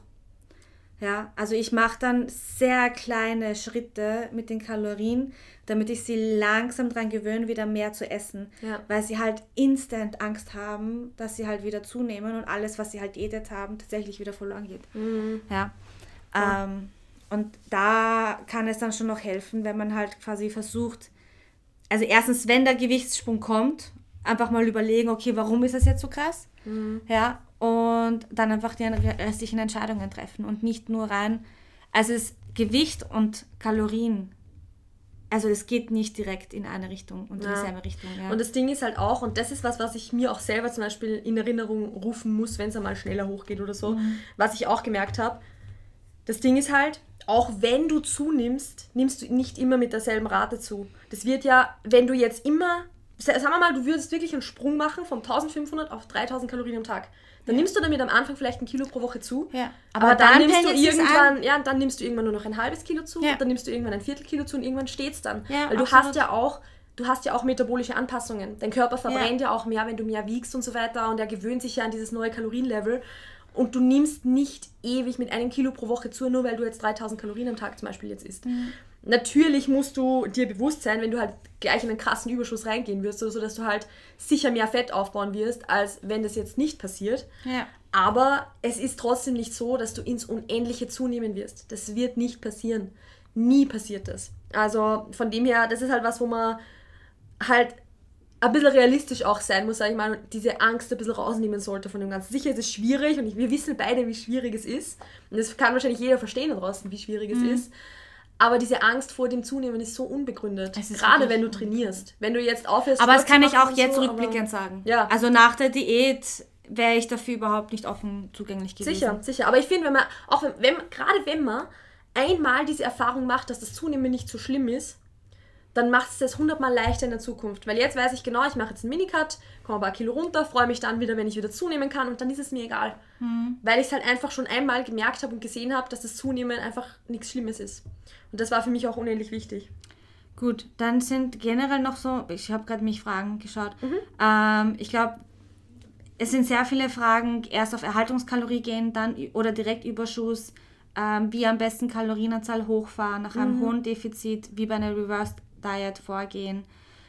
Ja, also ich mache dann sehr kleine Schritte mit den Kalorien, damit ich sie langsam daran gewöhne, wieder mehr zu essen. Ja. Weil sie halt instant Angst haben, dass sie halt wieder zunehmen und alles, was sie halt diätet haben, tatsächlich wieder verloren geht. Mhm. Ja. ja. Ähm, und da kann es dann schon noch helfen, wenn man halt quasi versucht, also erstens, wenn der Gewichtssprung kommt, einfach mal überlegen, okay, warum ist das jetzt so krass? Mhm. Ja, und dann einfach die restlichen Entscheidungen treffen und nicht nur rein, also es Gewicht und Kalorien, also es geht nicht direkt in eine Richtung und in ja. dieselbe Richtung. Ja. Und das Ding ist halt auch, und das ist was, was ich mir auch selber zum Beispiel in Erinnerung rufen muss, wenn es einmal schneller hochgeht oder so, mhm. was ich auch gemerkt habe, das Ding ist halt, auch wenn du zunimmst, nimmst du nicht immer mit derselben Rate zu. Das wird ja, wenn du jetzt immer, sagen wir mal, du würdest wirklich einen Sprung machen von eintausendfünfhundert auf dreitausend Kalorien am Tag. Dann ja. nimmst du damit am Anfang vielleicht ein Kilo pro Woche zu. Ja. Aber, aber dann, dann nimmst du irgendwann, ja, dann nimmst du irgendwann nur noch ein halbes Kilo zu, ja. dann nimmst du irgendwann ein Viertelkilo zu und irgendwann steht's dann. Ja, weil du absolut. hast ja auch, du hast ja auch metabolische Anpassungen. Dein Körper verbrennt ja. ja auch mehr, wenn du mehr wiegst und so weiter und er gewöhnt sich ja an dieses neue Kalorienlevel. und du nimmst nicht ewig mit einem Kilo pro Woche zu, nur weil du jetzt dreitausend Kalorien am Tag zum Beispiel jetzt isst. Mhm. Natürlich musst du dir bewusst sein, wenn du halt gleich in einen krassen Überschuss reingehen wirst, oder so, dass du halt sicher mehr Fett aufbauen wirst, als wenn das jetzt nicht passiert. Ja. Aber es ist trotzdem nicht so, dass du ins Unendliche zunehmen wirst. Das wird nicht passieren. Nie passiert das. Also von dem her, das ist halt was, wo man halt ein bisschen realistisch auch sein muss, sag ich mal, und diese Angst ein bisschen rausnehmen sollte von dem Ganzen. Sicher ist es schwierig und wir wissen beide, wie schwierig es ist. Und das kann wahrscheinlich jeder verstehen da draußen, wie schwierig mhm. es ist. Aber diese Angst vor dem Zunehmen ist so unbegründet. Gerade wenn du trainierst. Wenn du jetzt aufhörst... Aber das kann ich auch jetzt so, rückblickend sagen. Ja. Also nach der Diät wäre ich dafür überhaupt nicht offen zugänglich gewesen. Sicher, sicher. Aber ich finde, wenn man, auch wenn, wenn, gerade wenn man einmal diese Erfahrung macht, dass das Zunehmen nicht so schlimm ist, dann macht es das hundertmal leichter in der Zukunft. Weil jetzt weiß ich genau, ich mache jetzt einen Minicut, komme ein paar Kilo runter, freue mich dann wieder, wenn ich wieder zunehmen kann und dann ist es mir egal. Mhm. Weil ich es halt einfach schon einmal gemerkt habe und gesehen habe, dass das Zunehmen einfach nichts Schlimmes ist. Und das war für mich auch unendlich wichtig. Gut, dann sind generell noch so, ich habe gerade mich Fragen geschaut, mhm. ähm, ich glaube, es sind sehr viele Fragen, erst auf Erhaltungskalorie gehen, dann oder Direktüberschuss, ähm, wie am besten Kalorienanzahl hochfahren, nach einem mhm. hohen Defizit, wie bei einer Reverse Diet vorgehen.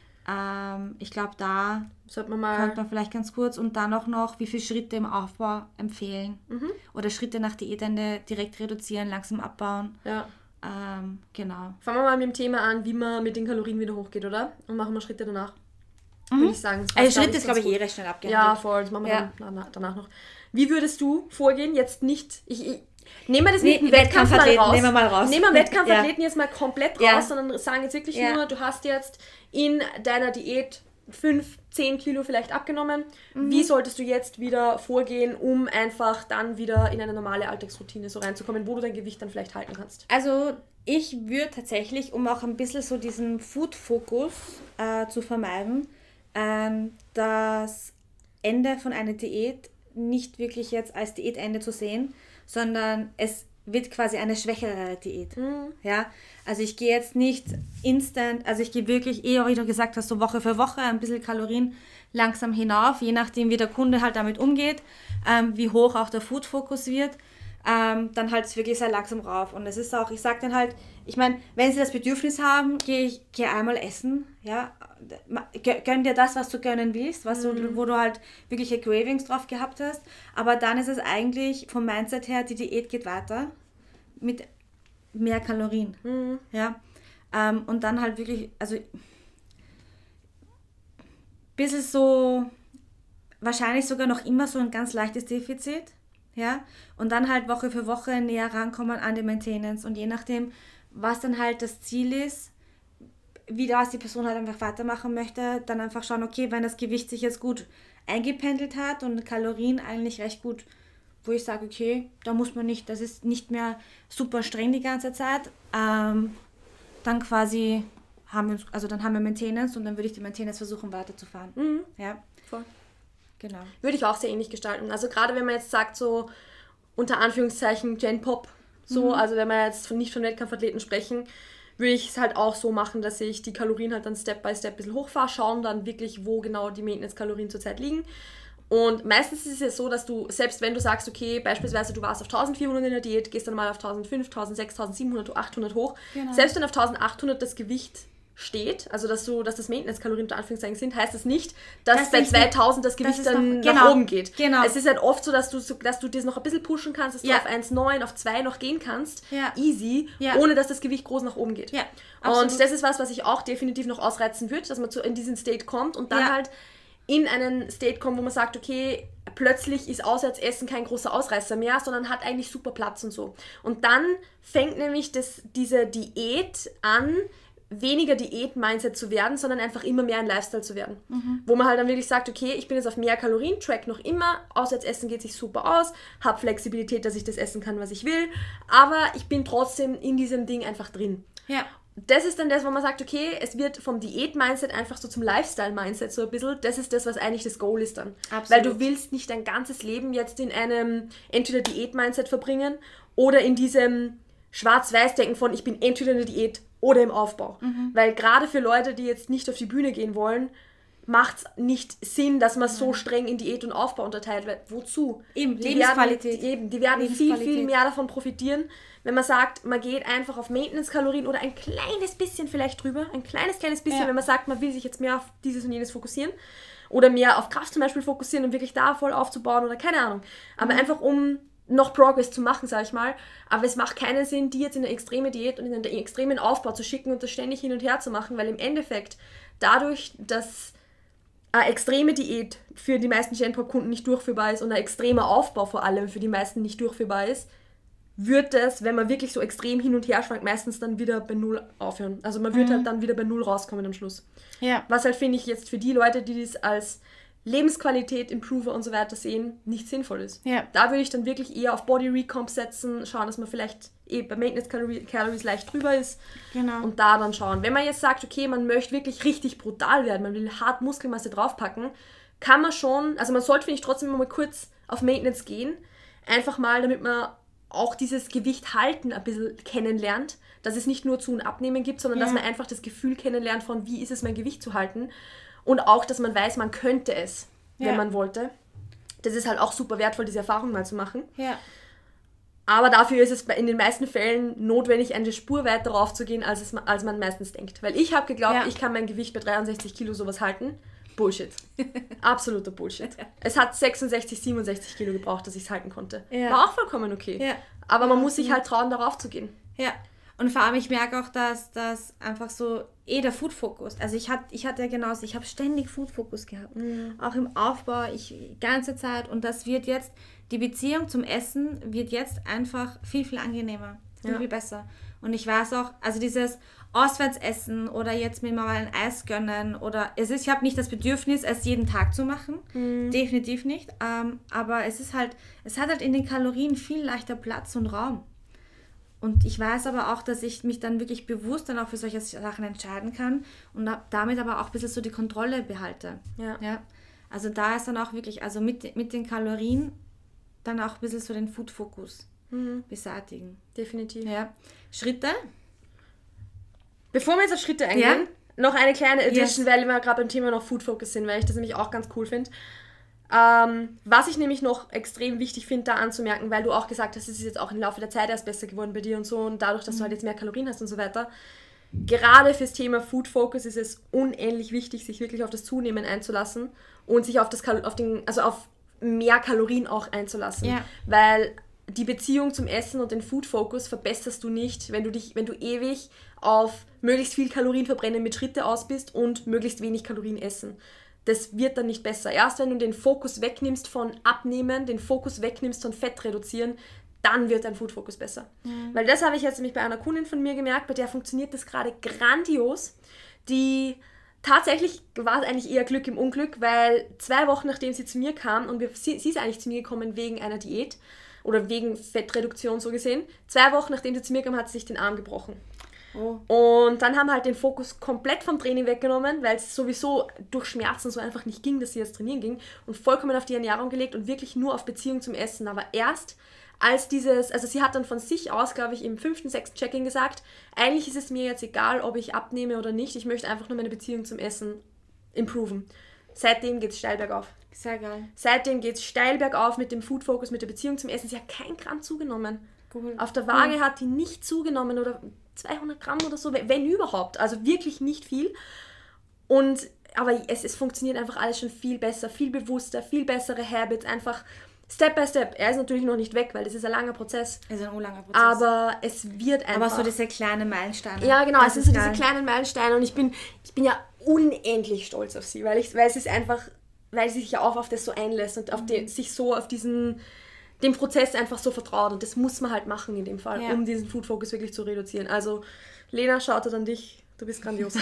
Ähm, ich glaube, da sollte man mal könnte man vielleicht ganz kurz und dann auch noch, wie viele Schritte im Aufbau empfehlen. Mhm. Oder Schritte nach Diätende direkt reduzieren, langsam abbauen. Ja. Ähm, genau. Fangen wir mal mit dem Thema an, wie man mit den Kalorien wieder hochgeht, oder? Und machen wir Schritte danach. Mhm. Würde ich sagen. Also Schritt ist, glaube ich, eh recht schnell abgehandelt. Ja, voll. Das machen wir ja. dann danach noch. Wie würdest du vorgehen? Jetzt nicht... Ich, ich, nehmen wir das nee, nicht Wettkampf mal raus. Nehmen wir mal raus. Nehmen wir Wettkampfathleten ja. jetzt mal komplett raus, ja. sondern sagen jetzt wirklich ja. nur, du hast jetzt in deiner Diät fünf, zehn Kilo vielleicht abgenommen. Mhm. Wie solltest du jetzt wieder vorgehen, um einfach dann wieder in eine normale Alltagsroutine so reinzukommen, wo du dein Gewicht dann vielleicht halten kannst? Also ich würde tatsächlich, um auch ein bisschen so diesen Food-Fokus äh, zu vermeiden, ähm, das Ende von einer Diät nicht wirklich jetzt als Diätende zu sehen, sondern es wird quasi eine schwächere Diät. Mhm. Ja? Also ich gehe jetzt nicht instant, also ich gehe wirklich, eh, wie du gesagt hast, so Woche für Woche ein bisschen Kalorien langsam hinauf, je nachdem, wie der Kunde halt damit umgeht, ähm, wie hoch auch der Food-Fokus wird, ähm, dann halt es wirklich sehr langsam rauf. Und es ist auch, ich sage dann halt, ich meine, wenn sie das Bedürfnis haben, gehe ich geh einmal essen, ja, gönn dir das, was du gönnen willst, was mhm. du, wo du halt wirkliche Cravings drauf gehabt hast, aber dann ist es eigentlich vom Mindset her, die Diät geht weiter mit mehr Kalorien, mhm. ja, ähm, und dann halt wirklich, also bisschen so, wahrscheinlich sogar noch immer so ein ganz leichtes Defizit, ja, und dann halt Woche für Woche näher rankommen an die Maintenance und je nachdem, was dann halt das Ziel ist, wie das die Person halt einfach weitermachen möchte, dann einfach schauen, okay, wenn das Gewicht sich jetzt gut eingependelt hat und Kalorien eigentlich recht gut, wo ich sage, okay, da muss man nicht, das ist nicht mehr super streng die ganze Zeit, ähm, dann quasi haben wir uns, also dann haben wir Maintenance und dann würde ich die Maintenance versuchen weiterzufahren. Mhm. Ja, voll. Genau. Würde ich auch sehr ähnlich gestalten. Also gerade wenn man jetzt sagt, so unter Anführungszeichen Gen Pop, so, mhm. also wenn wir jetzt von, nicht von Wettkampfathleten sprechen, würde ich es halt auch so machen, dass ich die Kalorien halt dann Step by Step ein bisschen hochfahre, schauen dann wirklich, wo genau die Maintenance-Kalorien zurzeit liegen. Und meistens ist es ja so, dass du, selbst wenn du sagst, okay, beispielsweise du warst auf eintausendvierhundert in der Diät, gehst dann mal auf eintausendfünfhundert, eintausendsechshundert, eintausendsiebenhundert, achthundert hoch. Genau. Selbst wenn auf eintausendachthundert das Gewicht steht, also dass du, dass das Maintenance-Kalorien unter Anführungszeichen sind, heißt das nicht, dass das bei zweitausend das Gewicht das dann noch, genau, nach oben geht. Genau. Es ist halt oft so, dass du, dass du das noch ein bisschen pushen kannst, dass ja. du auf eins Komma neun, auf zwei noch gehen kannst, ja. easy, ja. ohne dass das Gewicht groß nach oben geht. Ja, und das ist was, was ich auch definitiv noch ausreizen würde, dass man zu, in diesen State kommt und dann ja. halt in einen State kommt, wo man sagt, okay, plötzlich ist Auswärtsessen kein großer Ausreißer mehr, sondern hat eigentlich super Platz und so. Und dann fängt nämlich das, diese Diät an, weniger Diät-Mindset zu werden, sondern einfach immer mehr ein Lifestyle zu werden. Mhm. Wo man halt dann wirklich sagt, okay, ich bin jetzt auf mehr Kalorien, track noch immer, Auswärtsessen geht sich super aus, habe Flexibilität, dass ich das essen kann, was ich will, aber ich bin trotzdem in diesem Ding einfach drin. Ja. Das ist dann das, wo man sagt, okay, es wird vom Diät-Mindset einfach so zum Lifestyle-Mindset so ein bisschen, das ist das, was eigentlich das Goal ist dann. Absolut. Weil du willst nicht dein ganzes Leben jetzt in einem entweder Diät-Mindset verbringen oder in diesem Schwarz-Weiß-Denken von, ich bin entweder in der Diät oder im Aufbau. Mhm. Weil gerade für Leute, die jetzt nicht auf die Bühne gehen wollen, macht es nicht Sinn, dass man so streng in Diät und Aufbau unterteilt wird. Wozu? Eben, die Lebensqualität. Werden, eben, die werden viel, viel mehr davon profitieren, wenn man sagt, man geht einfach auf Maintenance-Kalorien oder ein kleines bisschen vielleicht drüber, ein kleines, kleines bisschen, ja. wenn man sagt, man will sich jetzt mehr auf dieses und jenes fokussieren oder mehr auf Kraft zum Beispiel fokussieren und wirklich da voll aufzubauen oder keine Ahnung. Aber mhm. einfach um noch Progress zu machen, sag ich mal. Aber es macht keinen Sinn, die jetzt in eine extreme Diät und in einen extremen Aufbau zu schicken und das ständig hin und her zu machen, weil im Endeffekt dadurch, dass eine extreme Diät für die meisten Genpop-Kunden nicht durchführbar ist und ein extremer Aufbau vor allem für die meisten nicht durchführbar ist, wird das, wenn man wirklich so extrem hin und her schwankt, meistens dann wieder bei Null aufhören. Also man wird mhm. halt dann wieder bei Null rauskommen am Schluss. Ja. Was halt, finde ich, jetzt für die Leute, die das als Lebensqualität, Improver und so weiter sehen, nicht sinnvoll ist. Ja. Da würde ich dann wirklich eher auf Body Recomp setzen, schauen, dass man vielleicht eh bei Maintenance Calories leicht drüber ist genau. und da dann schauen. Wenn man jetzt sagt, okay, man möchte wirklich richtig brutal werden, man will hart Muskelmasse draufpacken, kann man schon, also man sollte, finde ich, trotzdem mal kurz auf Maintenance gehen, einfach mal, damit man auch dieses Gewicht halten ein bisschen kennenlernt, dass es nicht nur zu und abnehmen gibt, sondern ja. dass man einfach das Gefühl kennenlernt von, wie ist es, mein Gewicht zu halten. Und auch, dass man weiß, man könnte es, ja. wenn man wollte. Das ist halt auch super wertvoll, diese Erfahrung mal zu machen. Ja. Aber dafür ist es in den meisten Fällen notwendig, eine Spur weiter raufzugehen, als, es, als man meistens denkt. Weil ich habe geglaubt, ja. ich kann mein Gewicht bei dreiundsechzig Kilo sowas halten. Bullshit. Absoluter Bullshit. Es hat sechsundsechzig, siebenundsechzig Kilo gebraucht, dass ich es halten konnte. Ja. War auch vollkommen okay. Ja. Aber man muss sich halt trauen, darauf zu gehen. Ja. Und vor allem, ich merke auch, dass das einfach so eh der Food-Fokus, also ich, hat, ich hatte ja genauso, ich habe ständig Food-Fokus gehabt. Mhm. Auch im Aufbau, ich die ganze Zeit. Und das wird jetzt, die Beziehung zum Essen wird jetzt einfach viel, viel angenehmer. Viel, ja. viel besser. Und ich weiß auch, also dieses Auswärtsessen oder jetzt mir mal ein Eis gönnen oder es ist, ich habe nicht das Bedürfnis, es jeden Tag zu machen. Mhm. Definitiv nicht. Ähm, aber es ist halt, es hat halt in den Kalorien viel leichter Platz und Raum. Und ich weiß aber auch, dass ich mich dann wirklich bewusst dann auch für solche Sachen entscheiden kann und damit aber auch ein bisschen so die Kontrolle behalte. Ja. Ja. Also da ist dann auch wirklich, also mit, mit den Kalorien dann auch ein bisschen so den Food-Fokus mhm. beseitigen. Definitiv. Ja. Schritte? Bevor wir jetzt auf Schritte eingehen, ja? noch eine kleine Addition, yes. weil wir gerade beim Thema noch Food-Focus sind, weil ich das nämlich auch ganz cool finde. Ähm, was ich nämlich noch extrem wichtig finde, da anzumerken, weil du auch gesagt hast, es ist jetzt auch im Laufe der Zeit erst besser geworden bei dir und so und dadurch, dass mhm. du halt jetzt mehr Kalorien hast und so weiter. Gerade fürs Thema Food Focus ist es unendlich wichtig, sich wirklich auf das Zunehmen einzulassen und sich auf das Kal- auf den, also auf mehr Kalorien auch einzulassen. Ja. Weil die Beziehung zum Essen und den Food Focus verbesserst du nicht, wenn du dich, wenn du ewig auf möglichst viel Kalorien verbrennen mit Schritte aus bist und möglichst wenig Kalorien essen. Das wird dann nicht besser. Erst wenn du den Fokus wegnimmst von Abnehmen, den Fokus wegnimmst von Fett reduzieren, dann wird dein Food-Fokus besser. Mhm. Weil das habe ich jetzt nämlich bei einer Kundin von mir gemerkt, bei der funktioniert das gerade grandios. Die tatsächlich war es eigentlich eher Glück im Unglück, weil zwei Wochen nachdem sie zu mir kam, und wir, sie, sie ist eigentlich zu mir gekommen wegen einer Diät oder wegen Fettreduktion so gesehen, zwei Wochen nachdem sie zu mir kam, hat sie sich den Arm gebrochen. Oh. Und dann haben wir halt den Fokus komplett vom Training weggenommen, weil es sowieso durch Schmerzen so einfach nicht ging, dass sie jetzt trainieren ging und vollkommen auf die Ernährung gelegt und wirklich nur auf Beziehung zum Essen. Aber erst als dieses, also sie hat dann von sich aus, glaube ich, im fünften, sechsten Check-in gesagt, eigentlich ist es mir jetzt egal, ob ich abnehme oder nicht, ich möchte einfach nur meine Beziehung zum Essen improven. Seitdem geht es steil bergauf. Sehr geil. Seitdem geht es steil bergauf mit dem Food Focus, mit der Beziehung zum Essen. Sie hat kein Gramm zugenommen. Cool. Auf der Waage cool. hat die nicht zugenommen oder zweihundert Gramm oder so, wenn überhaupt. Also wirklich nicht viel. Und, aber es, es funktioniert einfach alles schon viel besser, viel bewusster, viel bessere Habits, einfach Step by Step. Er ist natürlich noch nicht weg, weil das ist ein langer Prozess. Es ist ein langer Prozess. Aber es wird einfach... Aber so diese kleinen Meilensteine. Ja, genau, es sind so diese kleinen Meilensteine und ich bin, ich bin ja unendlich stolz auf sie, weil, ich, weil es ist einfach, weil sie sich ja auch auf das so einlässt und auf die, sich so auf diesen... dem Prozess einfach so vertraut und das muss man halt machen in dem Fall, ja. um diesen Food Focus wirklich zu reduzieren. Also Lena, schaut an dich, du bist grandios.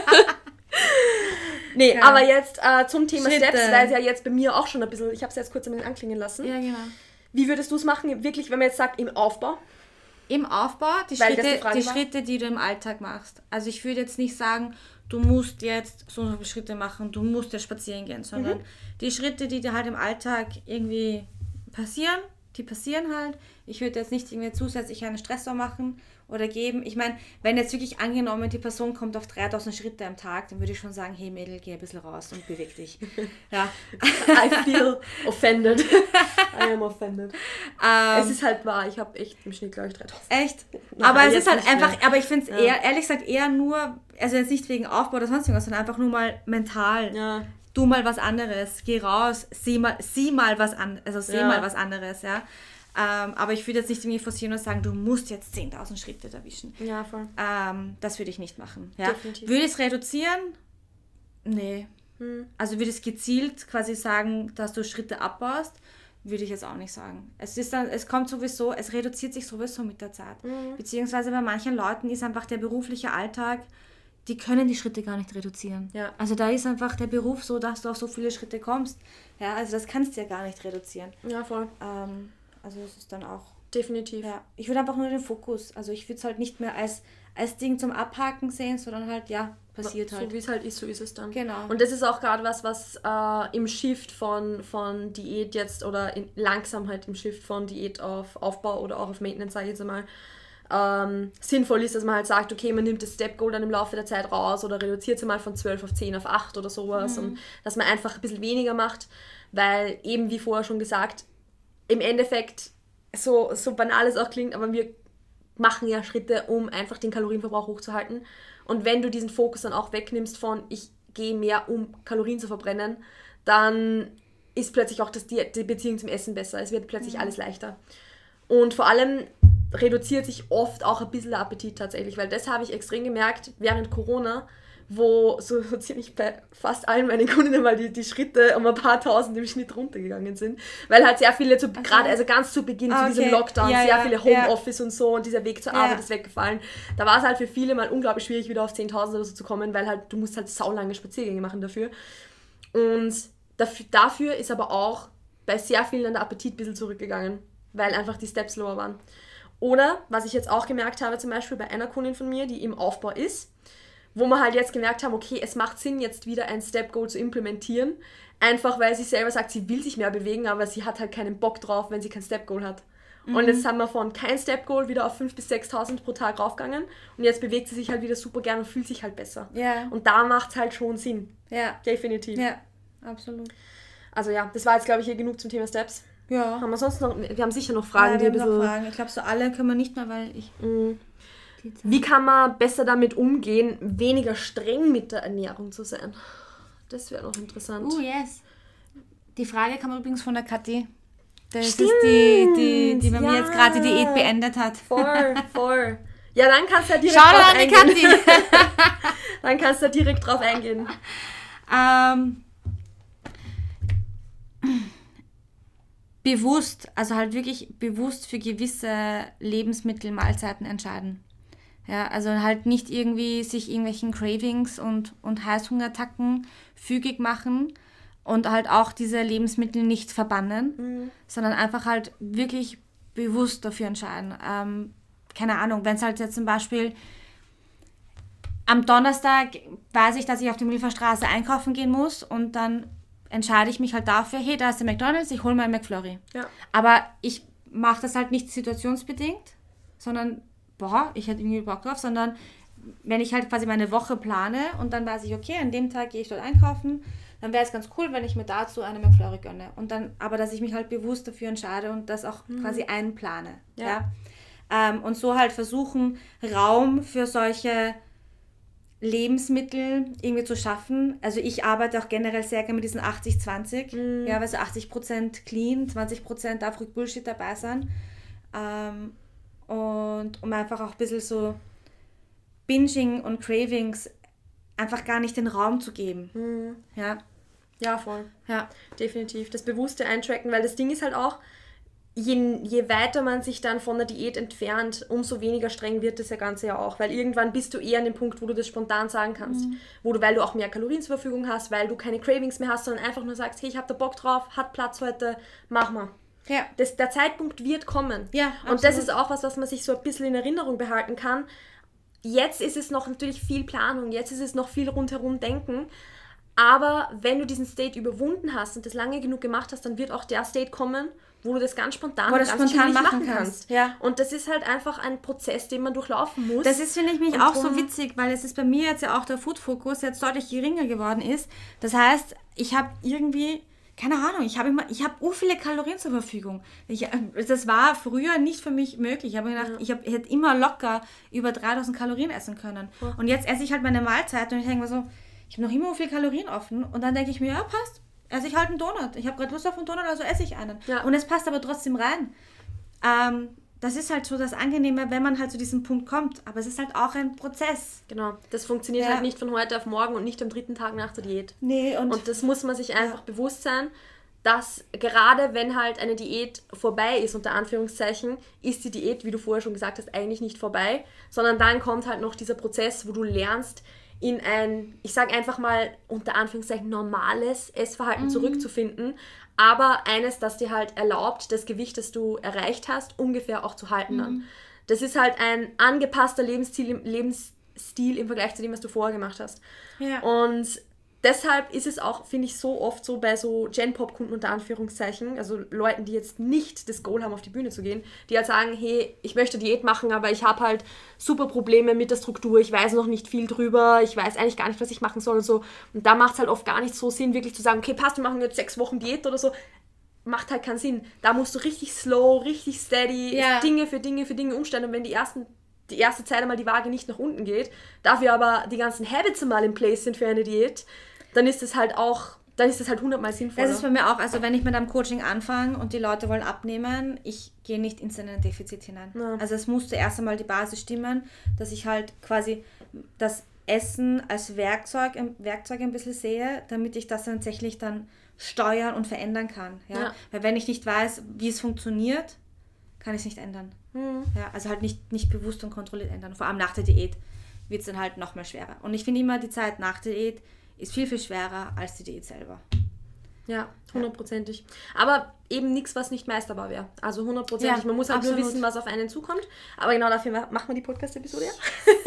nee, ja. aber jetzt äh, zum Thema Schritte. Steps, weil es ja jetzt bei mir auch schon ein bisschen, ich habe es jetzt kurz einmal anklingen lassen. Ja, genau. Wie würdest du es machen, wirklich, wenn man jetzt sagt, im Aufbau? Im Aufbau, die, Schritte, die, die Schritte, die du im Alltag machst. Also ich würde jetzt nicht sagen, du musst jetzt so viele Schritte machen, du musst jetzt spazieren gehen, sondern mhm. die Schritte, die dir halt im Alltag irgendwie passieren, die passieren halt. Ich würde jetzt nicht irgendwie zusätzlich einen Stressor machen oder geben. Ich meine, wenn jetzt wirklich angenommen, die Person kommt auf dreitausend Schritte am Tag, dann würde ich schon sagen, hey Mädel, geh ein bisschen raus und beweg dich. Ja. I feel offended. I am offended. Ähm, es ist halt wahr, ich habe echt im Schnitt, glaube ich, dreitausend. Echt? Nein, aber es ist halt nicht einfach, mehr. aber ich finde es Ja. eher, ehrlich gesagt, eher nur, also jetzt nicht wegen Aufbau oder sonst irgendwas, sondern einfach nur mal mental. Ja. Du mal was anderes, geh raus, sieh mal, sieh mal was an, also seh Ja. mal was anderes, ja. Ähm, aber ich würde jetzt nicht irgendwie forcieren und sagen, du musst jetzt zehntausend Schritte erwischen. Ja, voll. Ähm, das würde ich nicht machen. Ja. Definitiv. Würde ich es reduzieren? Nee. Hm. Also würde ich es gezielt quasi sagen, dass du Schritte abbaust, würde ich jetzt auch nicht sagen. Es ist dann, es kommt sowieso, es reduziert sich sowieso mit der Zeit. Mhm. Beziehungsweise bei manchen Leuten ist einfach der berufliche Alltag, die können die Schritte gar nicht reduzieren. Ja. Also da ist einfach der Beruf so, dass du auf so viele Schritte kommst. Ja, also das kannst du ja gar nicht reduzieren. Ja, voll. Ähm, also das ist dann auch... Definitiv. Ja, ich würde einfach nur den Fokus, also ich würde es halt nicht mehr als, als Ding zum Abhaken sehen, sondern halt, ja, passiert so halt. So wie es halt ist, so ist es dann. Genau. Und das ist auch gerade was, was äh, im Shift von, von Diät jetzt oder in, langsam halt im Shift von Diät auf Aufbau oder auch auf Maintenance, sage ich jetzt einmal, ähm, sinnvoll ist, dass man halt sagt, okay, man nimmt das Step Goal dann im Laufe der Zeit raus oder reduziert es mal von zwölf auf zehn auf acht oder sowas Mhm. und dass man einfach ein bisschen weniger macht, weil eben wie vorher schon gesagt, im Endeffekt so, so banal es auch klingt, aber wir machen ja Schritte, um einfach den Kalorienverbrauch hochzuhalten. Und wenn du diesen Fokus dann auch wegnimmst von, ich gehe mehr, um Kalorien zu verbrennen, dann ist plötzlich auch das, die, die Beziehung zum Essen besser. Es wird plötzlich Mhm. alles leichter. Und vor allem reduziert sich oft auch ein bisschen der Appetit tatsächlich, weil das habe ich extrem gemerkt während Corona, wo so, so ziemlich bei fast allen meinen Kundinnen mal die, die Schritte um ein paar tausend im Schnitt runtergegangen sind, weil halt sehr viele, zu, gerade also ganz zu Beginn Ah, zu diesem okay. Lockdown, Ja, sehr ja, viele ja. Homeoffice und so und dieser Weg zur Ja. Arbeit ist weggefallen. Da war es halt für viele mal unglaublich schwierig, wieder auf zehntausend oder so zu kommen, weil halt du musst halt saulange Spaziergänge machen dafür. Und dafür, dafür ist aber auch bei sehr vielen der Appetit ein bisschen zurückgegangen, weil einfach die Steps lower waren. Oder, was ich jetzt auch gemerkt habe, zum Beispiel bei einer Kundin von mir, die im Aufbau ist, wo wir halt jetzt gemerkt haben, okay, es macht Sinn, jetzt wieder ein Step-Goal zu implementieren, einfach weil sie selber sagt, sie will sich mehr bewegen, aber sie hat halt keinen Bock drauf, wenn sie kein Step-Goal hat. Mhm. Und jetzt haben wir von kein Step-Goal wieder auf fünftausend bis sechstausend pro Tag raufgegangen und jetzt bewegt sie sich halt wieder super gern und fühlt sich halt besser. Ja. Und da macht es halt schon Sinn. Ja. Definitiv. Ja, absolut. Also ja, das war jetzt, glaube ich, hier genug zum Thema Steps. Ja. Haben wir sonst noch, wir haben sicher noch Fragen, ja, die wir ein haben noch bisschen... Fragen. Ich glaube, so alle können wir nicht mehr, weil ich... Mhm. Wie kann man besser damit umgehen, weniger streng mit der Ernährung zu sein? Das wäre noch interessant. Oh, yes. Die Frage kam übrigens von der Kathi. Das Stimmt, ist die, die, die bei mir ja. jetzt gerade die Diät beendet hat. Voll, voll. Ja, dann kannst du ja direkt Schau drauf an die eingehen. Kathi. Dann kannst du direkt drauf eingehen. ähm, bewusst, also halt wirklich bewusst für gewisse Lebensmittel, Mahlzeiten entscheiden. Ja, also halt nicht irgendwie sich irgendwelchen Cravings und, und Heißhungerattacken fügig machen und halt auch diese Lebensmittel nicht verbannen, Mhm. sondern einfach halt wirklich bewusst dafür entscheiden. Ähm, keine Ahnung, wenn es halt jetzt zum Beispiel am Donnerstag weiß ich, dass ich auf der Milferstraße einkaufen gehen muss und dann entscheide ich mich halt dafür, hey, da ist der McDonald's, ich hole mal einen McFlurry. Ja. Aber ich mache das halt nicht situationsbedingt, sondern, boah, ich hätte irgendwie Bock drauf, sondern wenn ich halt quasi meine Woche plane und dann weiß ich, okay, an dem Tag gehe ich dort einkaufen, dann wäre es ganz cool, wenn ich mir dazu eine McFlurry gönne. Und dann, aber dass ich mich halt bewusst dafür entscheide und das auch mhm. quasi einplane. Ja. Ja? Ähm, und so halt versuchen, Raum für solche Lebensmittel irgendwie zu schaffen. Also ich arbeite auch generell sehr gerne mit diesen achtzig zwanzig. Mhm. Ja, weil so achtzig Prozent clean, zwanzig Prozent darf ruhig Bullshit dabei sein. Ähm, und um einfach auch ein bisschen so Binging und Cravings einfach gar nicht den Raum zu geben. Mhm. Ja. Ja, voll. Ja. Definitiv. Das bewusste Eintracken, weil das Ding ist halt auch, je, je weiter man sich dann von der Diät entfernt, umso weniger streng wird das ja Ganze ja auch, weil irgendwann bist du eher an dem Punkt, wo du das spontan sagen kannst, mhm. wo du, weil du auch mehr Kalorien zur Verfügung hast, weil du keine Cravings mehr hast, sondern einfach nur sagst, hey, ich hab da Bock drauf, hat Platz heute, mach mal. Ja. Das, der Zeitpunkt wird kommen. Ja, und absolut. das ist auch was, was man sich so ein bisschen in Erinnerung behalten kann. Jetzt ist es noch natürlich viel Planung, jetzt ist es noch viel rundherum denken, Aber wenn du diesen State überwunden hast und das lange genug gemacht hast, dann wird auch der State kommen, wo du das ganz spontan, Wo ganz das spontan machen machen kannst. kannst. Ja. Und das ist halt einfach ein Prozess, den man durchlaufen muss. Das ist, finde ich, mich Und auch drum- so witzig, weil es ist bei mir jetzt ja auch der Food-Fokus jetzt deutlich geringer geworden ist. Das heißt, ich habe irgendwie, keine Ahnung, ich habe immer, ich habe so viele Kalorien zur Verfügung. Ich, das war früher nicht für mich möglich. Ich habe mir gedacht, Ja. ich, hab, ich hätte immer locker über dreitausend Kalorien essen können. Ja. Und jetzt esse ich halt meine Mahlzeit und ich denke mir so, ich habe noch immer so viele Kalorien offen. Und dann denke ich mir, ja, passt. Esse ich halt einen Donut. Ich habe gerade Lust auf einen Donut, also esse ich einen. Ja. Und es passt aber trotzdem rein. Ähm, das ist halt so das Angenehme, wenn man halt zu diesem Punkt kommt. Aber es ist halt auch ein Prozess. Genau, das funktioniert Ja. halt nicht von heute auf morgen und nicht am dritten Tag nach der Diät. Nee, und, Und das muss man sich einfach bewusst sein, dass gerade wenn halt eine Diät vorbei ist, unter Anführungszeichen, ist die Diät, wie du vorher schon gesagt hast, eigentlich nicht vorbei, sondern dann kommt halt noch dieser Prozess, wo du lernst, in ein, ich sage einfach mal, unter Anführungszeichen normales Essverhalten Mhm. zurückzufinden, aber eines, das dir halt erlaubt, das Gewicht, das du erreicht hast, ungefähr auch zu halten dann. Das ist halt ein angepasster Lebensstil, Lebensstil im Vergleich zu dem, was du vorher gemacht hast. Ja. Und deshalb ist es auch, finde ich, so oft so bei so Gen-Pop-Kunden unter Anführungszeichen, also Leuten, die jetzt nicht das Goal haben, auf die Bühne zu gehen, die halt sagen, hey, ich möchte Diät machen, aber ich habe halt super Probleme mit der Struktur, ich weiß noch nicht viel drüber, ich weiß eigentlich gar nicht, was ich machen soll und so. Und da macht es halt oft gar nicht so Sinn, wirklich zu sagen, okay, passt, wir machen jetzt sechs Wochen Diät oder so. Macht halt keinen Sinn. Da musst du richtig slow, richtig steady, Ja. Dinge für Dinge für Dinge umstellen. Und wenn die ersten die erste Zeit einmal die Waage nicht nach unten geht, dafür aber die ganzen Habits mal in place sind für eine Diät, dann ist es halt auch, dann ist es halt hundertmal sinnvoller. Das ist bei mir auch, also wenn ich mit einem Coaching anfange und die Leute wollen abnehmen, ich gehe nicht ins ein Defizit hinein. Ja. Also es musste erst einmal die Basis stimmen, dass ich halt quasi das Essen als Werkzeug, Werkzeug ein bisschen sehe, damit ich das tatsächlich dann steuern und verändern kann. Ja? Ja. Weil wenn ich nicht weiß, wie es funktioniert, kann ich es nicht ändern. Hm. Ja, also halt nicht, nicht bewusst und kontrolliert ändern. Vor allem nach der Diät wird es dann halt noch mal schwerer. Und ich finde immer, die Zeit nach der Diät ist viel, viel schwerer als die Diät selber. Ja, hundertprozentig. Aber eben nichts, was nicht meisterbar wäre. Also hundertprozentig. Ja, Man muss halt absolut. nur wissen, was auf einen zukommt. Aber genau dafür ma- machen wir die Podcast-Episode. Ja.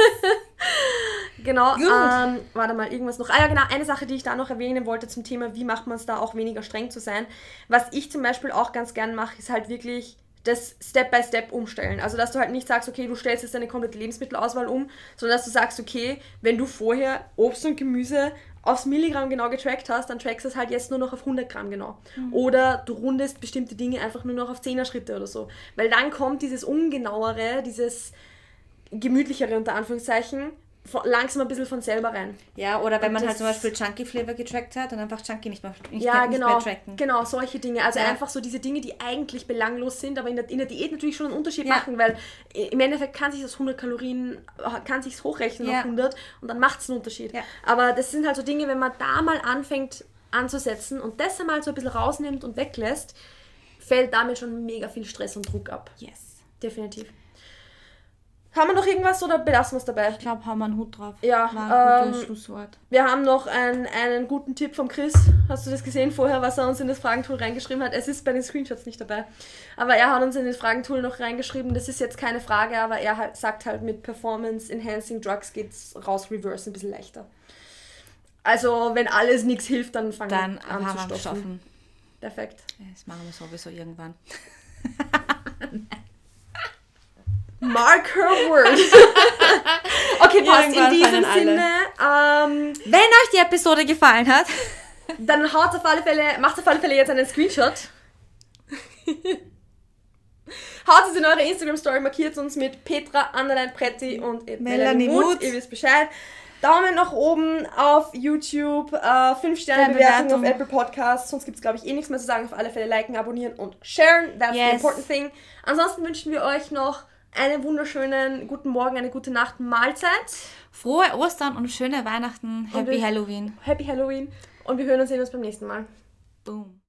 Genau. Gut. Ähm, warte mal, irgendwas noch. Ah ja, genau. Eine Sache, die ich da noch erwähnen wollte zum Thema, wie macht man es da auch weniger streng zu sein. Was ich zum Beispiel auch ganz gern mache, ist halt wirklich das Step-by-Step umstellen. Also, dass du halt nicht sagst, okay, du stellst jetzt deine komplette Lebensmittelauswahl um, sondern dass du sagst, okay, wenn du vorher Obst und Gemüse aufs Milligramm genau getrackt hast, dann trackst du es halt jetzt nur noch auf hundert Gramm genau. Mhm. Oder du rundest bestimmte Dinge einfach nur noch auf zehner Schritte oder so. Weil dann kommt dieses Ungenauere, dieses Gemütlichere unter Anführungszeichen, von, langsam ein bisschen von selber rein. Ja, oder wenn Und man halt das- zum Beispiel Chunky Flavor getrackt hat, dann einfach Chunky nicht mehr, nicht Ja, mehr, nicht genau, mehr tracken. genau, solche Dinge. Also Ja. einfach so diese Dinge, die eigentlich belanglos sind, aber in der, in der Diät natürlich schon einen Unterschied Ja. machen, weil im Endeffekt kann sich das hundert Kalorien, kann sich hochrechnen Ja. auf hundert und dann macht es einen Unterschied. Ja. Aber das sind halt so Dinge, wenn man da mal anfängt anzusetzen und das einmal so ein bisschen rausnimmt und weglässt, fällt damit schon mega viel Stress und Druck ab. Yes. Definitiv. Haben wir noch irgendwas oder belassen wir es dabei? Ich glaube, hau mal einen Hut drauf. Ja, War ein gutes ähm, Schlusswort. Wir haben noch einen, einen guten Tipp vom Chris. Hast du das gesehen vorher, was er uns in das Fragentool reingeschrieben hat? Es ist bei den Screenshots nicht dabei. Aber er hat uns in das Fragentool noch reingeschrieben. Das ist jetzt keine Frage, aber er halt, sagt halt, mit Performance Enhancing Drugs geht's raus reverse ein bisschen leichter. Also, wenn alles nichts hilft, dann fangen Dann wir an haben zu wir stoffen. stoffen. Perfekt. Das machen wir sowieso irgendwann. Mark her word. Okay, passt. In Irgendwann diesem fangen alle. Sinne, ähm, Wenn euch die Episode gefallen hat, dann haut auf alle Fälle, macht auf alle Fälle jetzt einen Screenshot. Haut es in eure Instagram-Story, markiert uns mit Petra, Underline Pretti und Melanie Melanie Muth. Muth. Ihr wisst Bescheid. Daumen nach oben auf YouTube, äh, fünf Sterne Bewertung auf Bewertung. Apple Podcasts. Sonst gibt es, glaube ich, eh nichts mehr zu sagen. Auf alle Fälle liken, abonnieren und sharen. That's the Yes. important thing. Ansonsten wünschen wir euch noch einen wunderschönen guten Morgen, eine gute Nacht, Mahlzeit. frohe Ostern und schöne Weihnachten. Happy wir- Halloween. Happy Halloween. Und wir hören und sehen uns beim nächsten Mal. Boom.